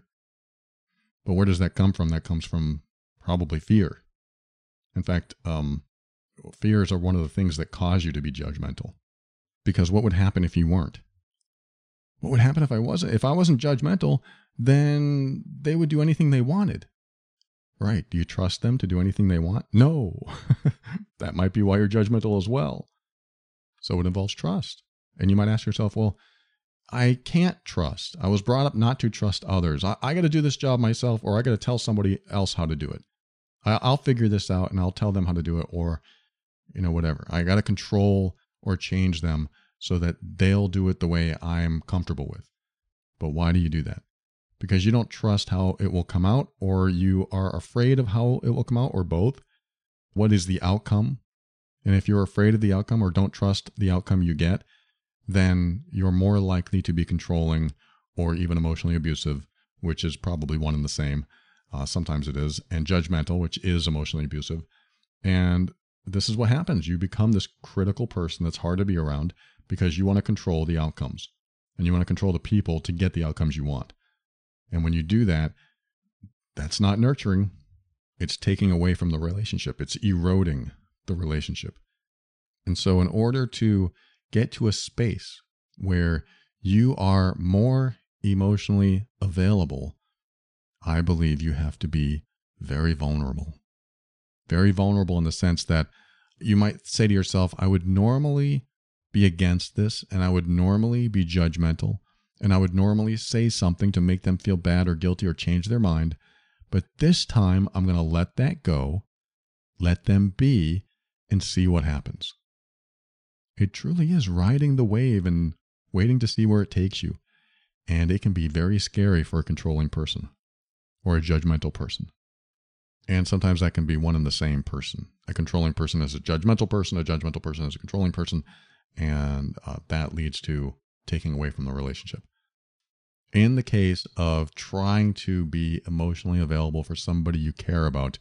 B: But where does that come from? That comes from probably fear. In fact, um, fears are one of the things that cause you to be judgmental. Because what would happen if you weren't? What would happen if I wasn't? If I wasn't judgmental, then they would do anything they wanted. Right. Do you trust them to do anything they want? No. That might be why you're judgmental as well. So it involves trust. And you might ask yourself, well, I can't trust. I was brought up not to trust others. I, I got to do this job myself, or I got to tell somebody else how to do it. I, I'll figure this out and I'll tell them how to do it, or, you know, whatever. I got to control or change them so that they'll do it the way I'm comfortable with. But why do you do that? Because you don't trust how it will come out, or you are afraid of how it will come out, or both. What is the outcome? And if you're afraid of the outcome or don't trust the outcome you get, then you're more likely to be controlling or even emotionally abusive, which is probably one and the same. Uh, sometimes it is. And judgmental, which is emotionally abusive. And this is what happens. You become this critical person that's hard to be around because you want to control the outcomes. And you want to control the people to get the outcomes you want. And when you do that, that's not nurturing. It's taking away from the relationship. It's eroding the relationship. And so in order to get to a space where you are more emotionally available, I believe you have to be very vulnerable. Very vulnerable in the sense that you might say to yourself, I would normally be against this, and I would normally be judgmental, and I would normally say something to make them feel bad or guilty or change their mind. But this time I'm going to let that go, let them be, and see what happens. It truly is riding the wave and waiting to see where it takes you. And it can be very scary for a controlling person or a judgmental person. And sometimes that can be one and the same person. A controlling person is a judgmental person, a judgmental person is a controlling person, and uh, that leads to taking away from the relationship. In the case of trying to be emotionally available for somebody you care about,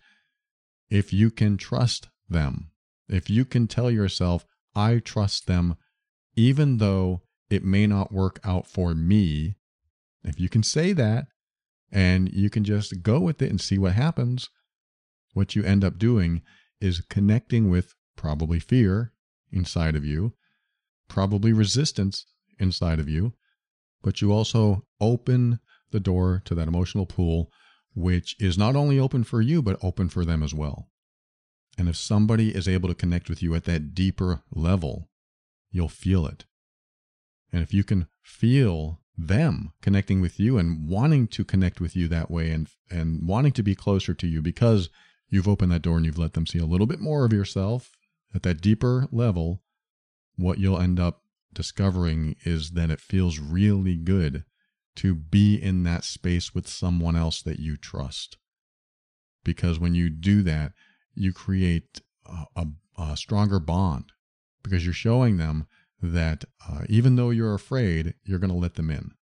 B: if you can trust them, if you can tell yourself, I trust them, even though it may not work out for me, if you can say that and you can just go with it and see what happens, what you end up doing is connecting with probably fear inside of you, probably resistance inside of you, but you also open the door to that emotional pool, which is not only open for you, but open for them as well. And if somebody is able to connect with you at that deeper level, you'll feel it. And if you can feel them connecting with you and wanting to connect with you that way and, and wanting to be closer to you because you've opened that door and you've let them see a little bit more of yourself at that deeper level, what you'll end up discovering is that it feels really good to be in that space with someone else that you trust. Because when you do that, you create a, a, a stronger bond because you're showing them that uh, even though you're afraid, you're going to let them in.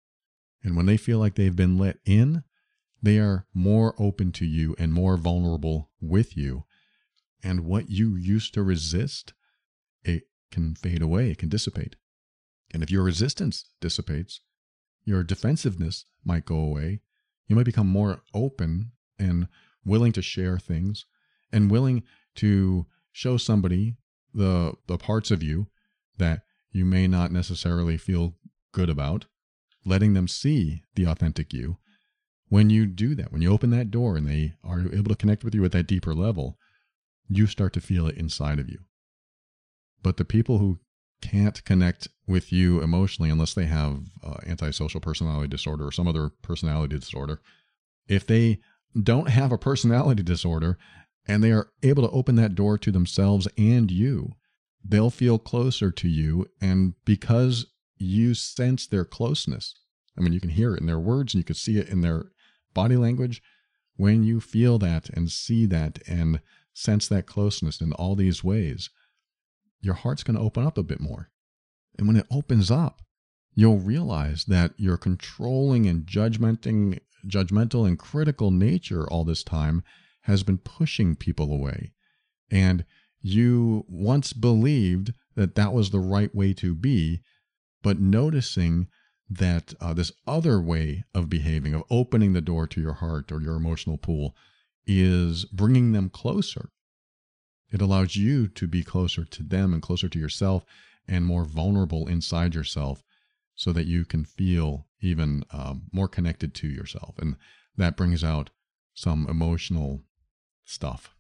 B: And when they feel like they've been let in, they are more open to you and more vulnerable with you. And what you used to resist, it can fade away, it can dissipate. And if your resistance dissipates, your defensiveness might go away. You might become more open and willing to share things and willing to show somebody the the parts of you that you may not necessarily feel good about, letting them see the authentic you. When you do that, when you open that door and they are able to connect with you at that deeper level, you start to feel it inside of you. But the people who can't connect with you emotionally unless they have uh, antisocial personality disorder or some other personality disorder, if they don't have a personality disorder and they are able to open that door to themselves and you, they'll feel closer to you. And because you sense their closeness, I mean, you can hear it in their words and you can see it in their body language. When you feel that and see that and sense that closeness in all these ways, your heart's going to open up a bit more. And when it opens up, you'll realize that your controlling and judgmenting, judgmental and critical nature all this time has been pushing people away. And you once believed that that was the right way to be, but noticing that uh, this other way of behaving, of opening the door to your heart or your emotional pool, is bringing them closer. It allows you to be closer to them and closer to yourself and more vulnerable inside yourself so that you can feel even um, more connected to yourself. And that brings out some emotional stuff.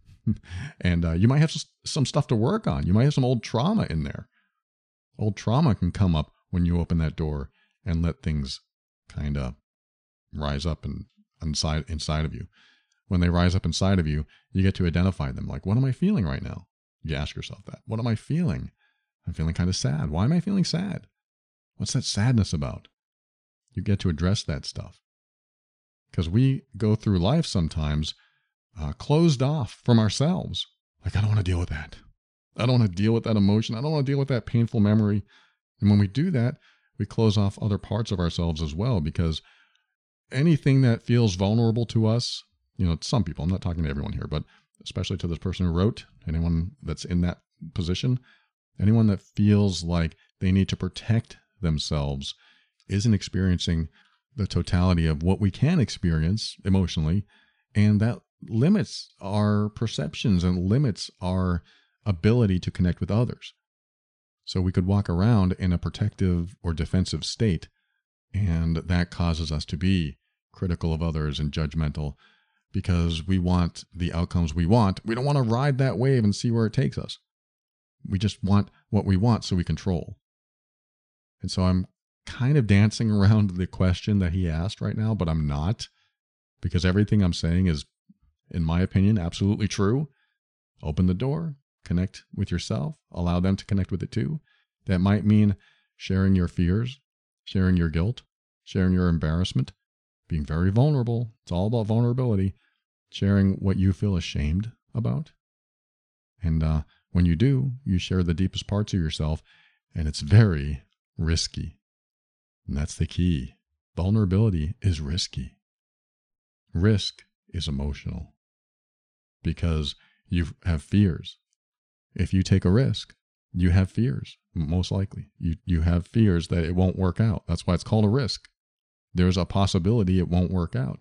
B: and uh, you might have some stuff to work on. You might have some old trauma in there. Old trauma can come up when you open that door and let things kind of rise up and inside inside of you. When they rise up inside of you, you get to identify them. Like, what am I feeling right now? You ask yourself that. What am I feeling? I'm feeling kind of sad. Why am I feeling sad? What's that sadness about? You get to address that stuff. Because we go through life sometimes uh, closed off from ourselves. Like, I don't want to deal with that. I don't want to deal with that emotion. I don't want to deal with that painful memory. And when we do that, we close off other parts of ourselves as well, because anything that feels vulnerable to us, you know, some people, I'm not talking to everyone here, but especially to this person who wrote, anyone that's in that position, anyone that feels like they need to protect themselves isn't experiencing the totality of what we can experience emotionally. And that limits our perceptions and limits our ability to connect with others. So we could walk around in a protective or defensive state, and that causes us to be critical of others and judgmental because we want the outcomes we want. We don't want to ride that wave and see where it takes us. We just want what we want so we control. And so I'm kind of dancing around the question that he asked right now, but I'm not, because everything I'm saying is, in my opinion, absolutely true. Open the door, connect with yourself, allow them to connect with it too. That might mean sharing your fears, sharing your guilt, sharing your embarrassment, being very vulnerable. It's all about vulnerability, sharing what you feel ashamed about. And uh, when you do, you share the deepest parts of yourself, and it's very risky. And that's the key. Vulnerability is risky. Risk is emotional because you have fears. If you take a risk, you have fears, most likely. You, you have fears that it won't work out. That's why it's called a risk. There's a possibility it won't work out.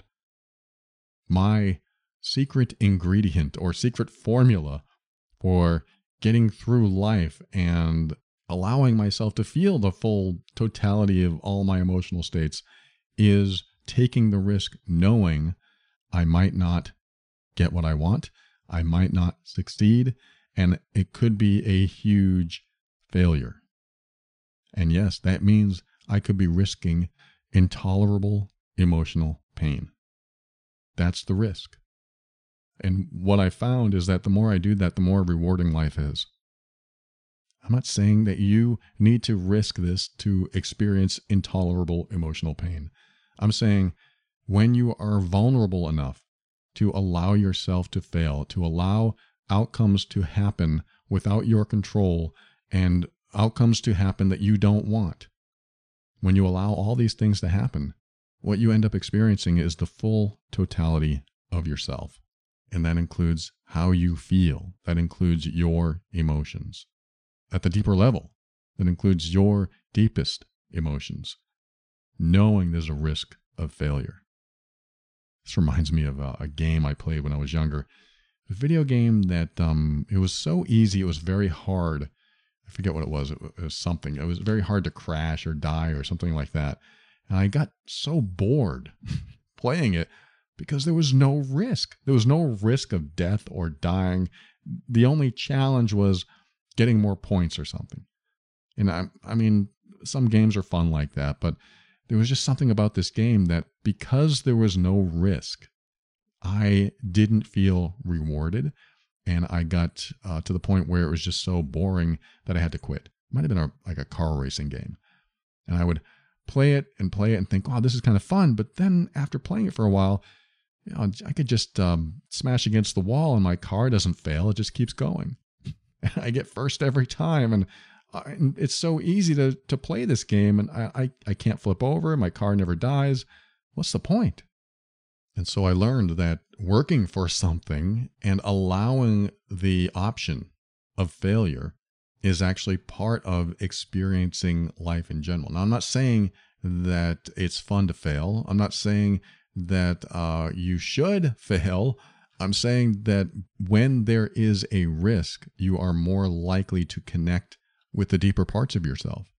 B: My secret ingredient or secret formula for getting through life and allowing myself to feel the full totality of all my emotional states is taking the risk, knowing I might not get what I want, I might not succeed, and it could be a huge failure. And yes, that means I could be risking intolerable emotional pain. That's the risk. And what I found is that the more I do that, the more rewarding life is. I'm not saying that you need to risk this to experience intolerable emotional pain. I'm saying when you are vulnerable enough to allow yourself to fail, to allow outcomes to happen without your control and outcomes to happen that you don't want. When you allow all these things to happen, what you end up experiencing is the full totality of yourself. And that includes how you feel. That includes your emotions. At the deeper level, that includes your deepest emotions, knowing there's a risk of failure. This reminds me of a, a game I played when I was younger. A video game that um, it was so easy, it was very hard. I forget what it was. It was something. It was very hard to crash or die or something like that. And I got so bored playing it because there was no risk. There was no risk of death or dying. The only challenge was getting more points or something. And I, I mean, some games are fun like that, but there was just something about this game that because there was no risk, I didn't feel rewarded. And I got uh, to the point where it was just so boring that I had to quit. It might have been a, like a car racing game. And I would play it and play it and think, oh, this is kind of fun. But then after playing it for a while, you know, I could just um, smash against the wall and my car doesn't fail. It just keeps going. And I get first every time. And, I, and it's so easy to to play this game. And I, I, I can't flip over. My car never dies. What's the point? And so I learned that working for something and allowing the option of failure is actually part of experiencing life in general. Now, I'm not saying that it's fun to fail. I'm not saying that uh, you should fail. I'm saying that when there is a risk, you are more likely to connect with the deeper parts of yourself.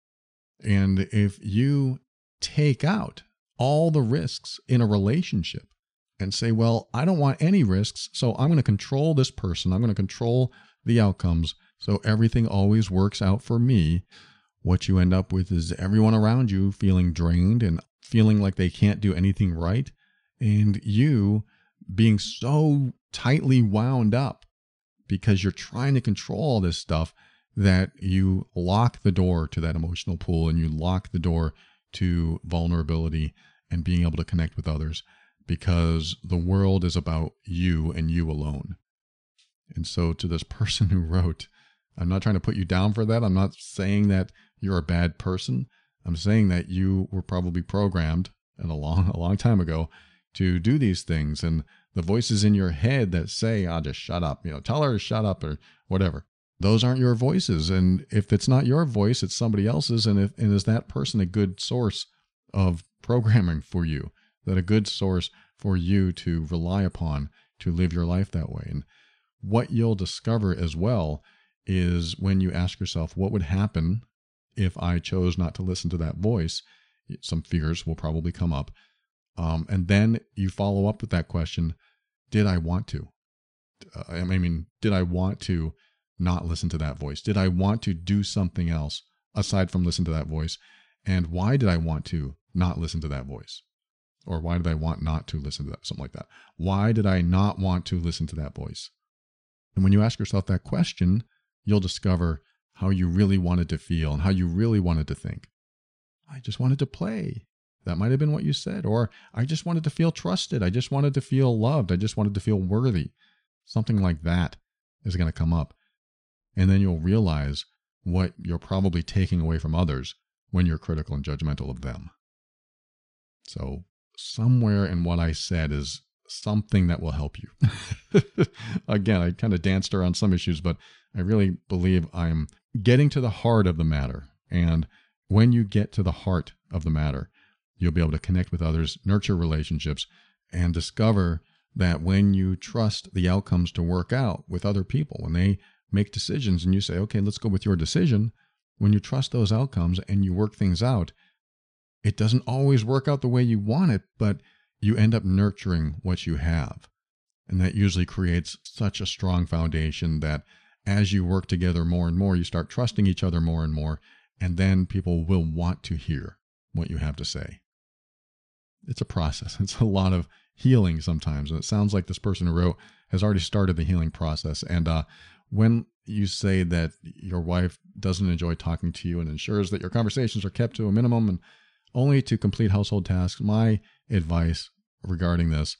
B: And if you take out all the risks in a relationship, and say, well, I don't want any risks, so I'm going to control this person. I'm going to control the outcomes, so everything always works out for me. What you end up with is everyone around you feeling drained and feeling like they can't do anything right, and you being so tightly wound up because you're trying to control all this stuff that you lock the door to that emotional pool and you lock the door to vulnerability and being able to connect with others. Because the world is about you and you alone. And so to this person who wrote, I'm not trying to put you down for that. I'm not saying that you're a bad person. I'm saying that you were probably programmed and a long, a long time ago to do these things. And the voices in your head that say, I'll just shut up, you know, tell her to shut up or whatever. Those aren't your voices. And if it's not your voice, it's somebody else's. And if, and is that person a good source of programming for you? That a good source for you to rely upon to live your life that way. And what you'll discover as well is when you ask yourself, what would happen if I chose not to listen to that voice? Some fears will probably come up. Um, and then you follow up with that question, did I want to? Uh, I mean, did I want to not listen to that voice? Did I want to do something else aside from listen to that voice? And why did I want to not listen to that voice? Or why did I want not to listen to that? Something like that. Why did I not want to listen to that voice? And when you ask yourself that question, you'll discover how you really wanted to feel and how you really wanted to think. I just wanted to play. That might have been what you said. Or I just wanted to feel trusted. I just wanted to feel loved. I just wanted to feel worthy. Something like that is going to come up. And then you'll realize what you're probably taking away from others when you're critical and judgmental of them. So somewhere in what I said is something that will help you. Again, I kind of danced around some issues, but I really believe I'm getting to the heart of the matter. And when you get to the heart of the matter, you'll be able to connect with others, nurture relationships, and discover that when you trust the outcomes to work out with other people, when they make decisions and you say, okay, let's go with your decision, when you trust those outcomes and you work things out, it doesn't always work out the way you want it, but you end up nurturing what you have. And that usually creates such a strong foundation that as you work together more and more, you start trusting each other more and more, and then people will want to hear what you have to say. It's a process. It's a lot of healing sometimes. And it sounds like this person who wrote has already started the healing process. And uh, when you say that your wife doesn't enjoy talking to you and ensures that your conversations are kept to a minimum and only to complete household tasks, my advice regarding this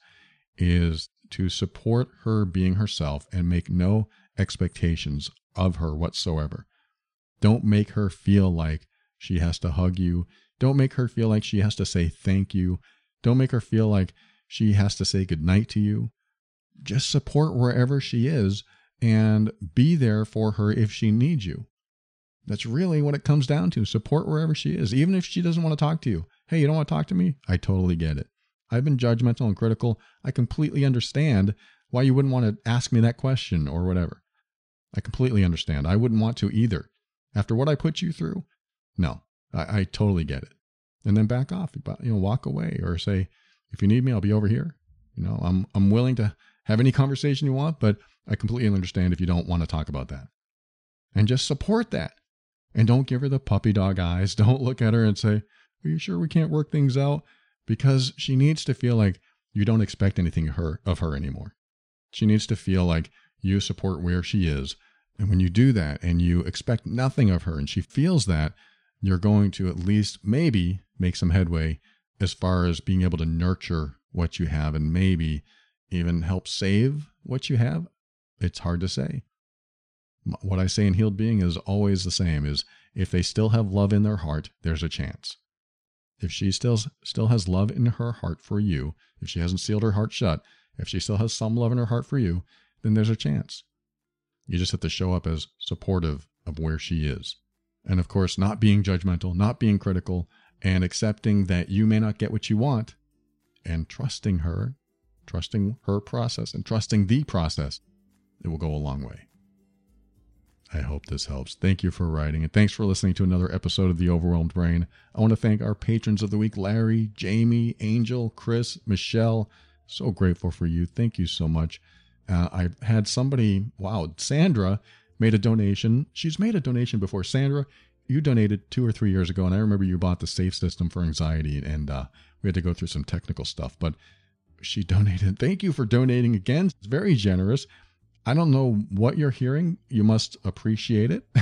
B: is to support her being herself and make no expectations of her whatsoever. Don't make her feel like she has to hug you. Don't make her feel like she has to say thank you. Don't make her feel like she has to say goodnight to you. Just support wherever she is and be there for her if she needs you. That's really what it comes down to. Support wherever she is. Even if she doesn't want to talk to you. Hey, you don't want to talk to me? I totally get it. I've been judgmental and critical. I completely understand why you wouldn't want to ask me that question or whatever. I completely understand. I wouldn't want to either. After what I put you through, no, I, I totally get it. And then back off, you know, walk away or say, if you need me, I'll be over here. You know, I'm I'm willing to have any conversation you want, but I completely understand if you don't want to talk about that. And just support that. And don't give her the puppy dog eyes. Don't look at her and say, are you sure we can't work things out? Because she needs to feel like you don't expect anything of her, of her anymore. She needs to feel like you support where she is. And when you do that and you expect nothing of her and she feels that, you're going to at least maybe make some headway as far as being able to nurture what you have and maybe even help save what you have. It's hard to say. What I say in Healed Being is always the same, is if they still have love in their heart, there's a chance. If she still, still has love in her heart for you, if she hasn't sealed her heart shut, if she still has some love in her heart for you, then there's a chance. You just have to show up as supportive of where she is. And of course, not being judgmental, not being critical, and accepting that you may not get what you want, and trusting her, trusting her process, and trusting the process. It will go a long way. I hope this helps. Thank you for writing, and thanks for listening to another episode of The Overwhelmed Brain. I want to thank our patrons of the week, Larry, Jamie, Angel, Chris, Michelle. So grateful for you. Thank you so much. Uh, I've had somebody, wow, Sandra made a donation. She's made a donation before. Sandra, you donated two or three years ago, and I remember you bought the Safe System for anxiety, and uh, we had to go through some technical stuff, but she donated. Thank you for donating again. It's very generous. I don't know what you're hearing. You must appreciate it.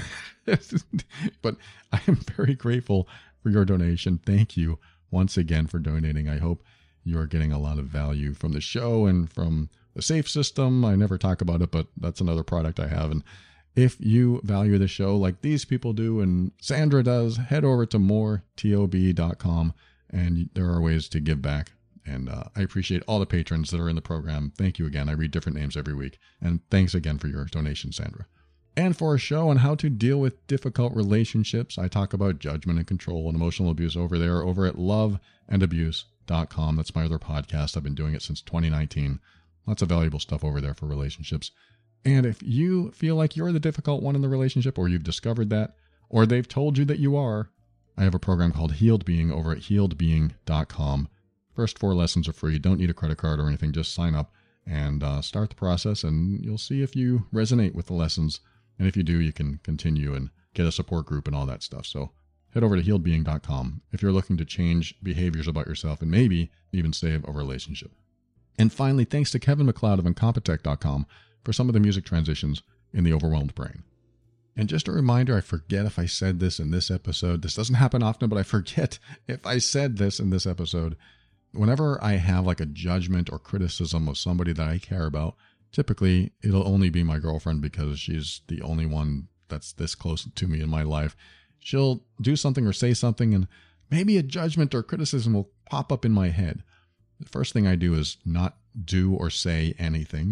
B: But I am very grateful for your donation. Thank you once again for donating. I hope you are getting a lot of value from the show and from the Safe System. I never talk about it, but that's another product I have. And if you value the show like these people do and Sandra does, head over to more tob dot com, and there are ways to give back. And uh, I appreciate all the patrons that are in the program. Thank you again. I read different names every week. And thanks again for your donation, Sandra. And for a show on how to deal with difficult relationships, I talk about judgment and control and emotional abuse over there, over at love and abuse dot com. That's my other podcast. I've been doing it since twenty nineteen. Lots of valuable stuff over there for relationships. And if you feel like you're the difficult one in the relationship, or you've discovered that, or they've told you that you are, I have a program called Healed Being over at healed being dot com. First four lessons are free. Don't need a credit card or anything. Just sign up and uh, start the process, and you'll see if you resonate with the lessons. And if you do, you can continue and get a support group and all that stuff. So head over to healed being dot com if you're looking to change behaviors about yourself and maybe even save a relationship. And finally, thanks to Kevin MacLeod of Incompetech dot com for some of the music transitions in The Overwhelmed Brain. And just a reminder, I forget if I said this in this episode. This doesn't happen often, but I forget if I said this in this episode. Whenever I have like a judgment or criticism of somebody that I care about, typically it'll only be my girlfriend because she's the only one that's this close to me in my life. She'll do something or say something, and maybe a judgment or criticism will pop up in my head. The first thing I do is not do or say anything.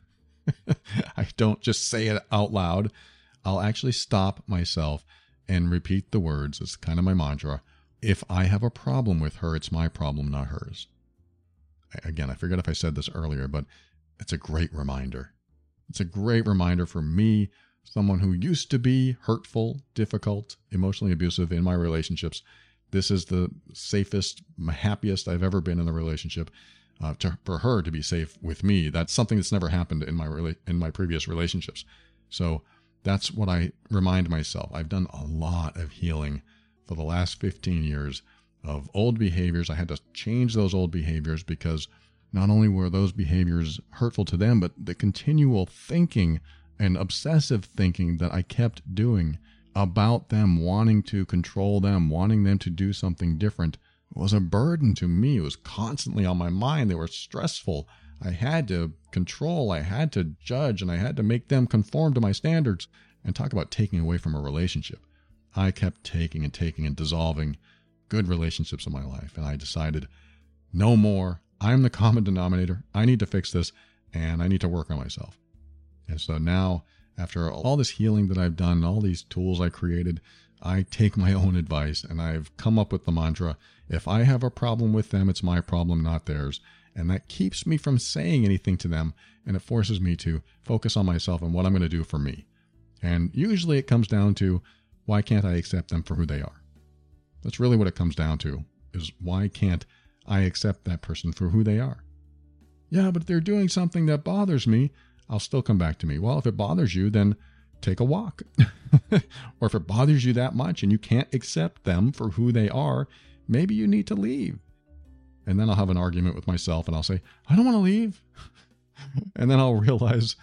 B: I don't just say it out loud. I'll actually stop myself and repeat the words. It's kind of my mantra. If I have a problem with her, it's my problem, not hers. Again, I forget if I said this earlier, but it's a great reminder. It's a great reminder for me, someone who used to be hurtful, difficult, emotionally abusive in my relationships. This is the safest, happiest I've ever been in a relationship. Uh, to, for her to be safe with me, that's something that's never happened in my rela- in my previous relationships. So that's what I remind myself. I've done a lot of healing for the last fifteen years of old behaviors. I had to change those old behaviors because not only were those behaviors hurtful to them, but the continual thinking and obsessive thinking that I kept doing about them, wanting to control them, wanting them to do something different, was a burden to me. It was constantly on my mind. They were stressful. I had to control, I had to judge, and I had to make them conform to my standards. And talk about taking away from a relationship. I kept taking and taking and dissolving good relationships in my life. And I decided, no more. I'm the common denominator. I need to fix this, and I need to work on myself. And so now, after all this healing that I've done, all these tools I created, I take my own advice, and I've come up with the mantra, if I have a problem with them, it's my problem, not theirs. And that keeps me from saying anything to them, and it forces me to focus on myself and what I'm going to do for me. And usually it comes down to, why can't I accept them for who they are? That's really what it comes down to, is why can't I accept that person for who they are? Yeah, but if they're doing something that bothers me, I'll still come back to me. Well, if it bothers you, then take a walk. Or if it bothers you that much and you can't accept them for who they are, maybe you need to leave. And then I'll have an argument with myself and I'll say, I don't want to leave. And then I'll realize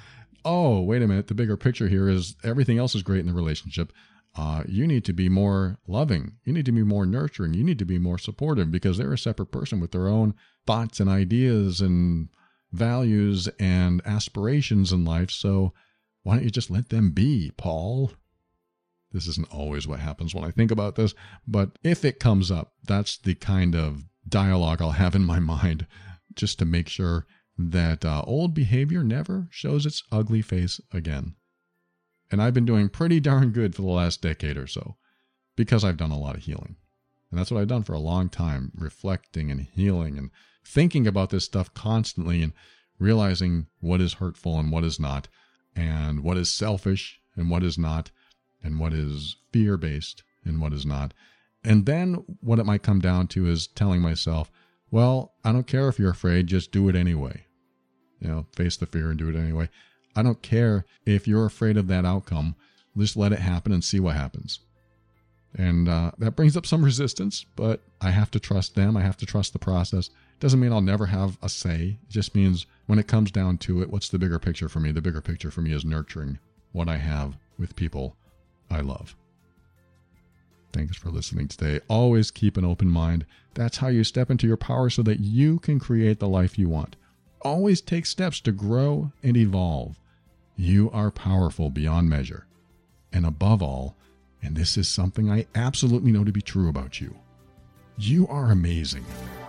B: oh, wait a minute, the bigger picture here is everything else is great in the relationship. Uh, you need to be more loving. You need to be more nurturing. You need to be more supportive because they're a separate person with their own thoughts and ideas and values and aspirations in life. So why don't you just let them be, Paul? This isn't always what happens when I think about this, but if it comes up, that's the kind of dialogue I'll have in my mind just to make sure that uh, old behavior never shows its ugly face again. And I've been doing pretty darn good for the last decade or so because I've done a lot of healing. And that's what I've done for a long time, reflecting and healing and thinking about this stuff constantly and realizing what is hurtful and what is not, and what is selfish and what is not, and what is fear-based and what is not. And then what it might come down to is telling myself, well, I don't care if you're afraid, just do it anyway. You know, face the fear and do it anyway. I don't care if you're afraid of that outcome. Just let it happen and see what happens. And uh, that brings up some resistance, but I have to trust them. I have to trust the process. Doesn't mean I'll never have a say. It just means when it comes down to it, what's the bigger picture for me? The bigger picture for me is nurturing what I have with people I love. Thanks for listening today. Always keep an open mind. That's how you step into your power so that you can create the life you want. Always take steps to grow and evolve. You are powerful beyond measure. And above all, and this is something I absolutely know to be true about you, you are amazing.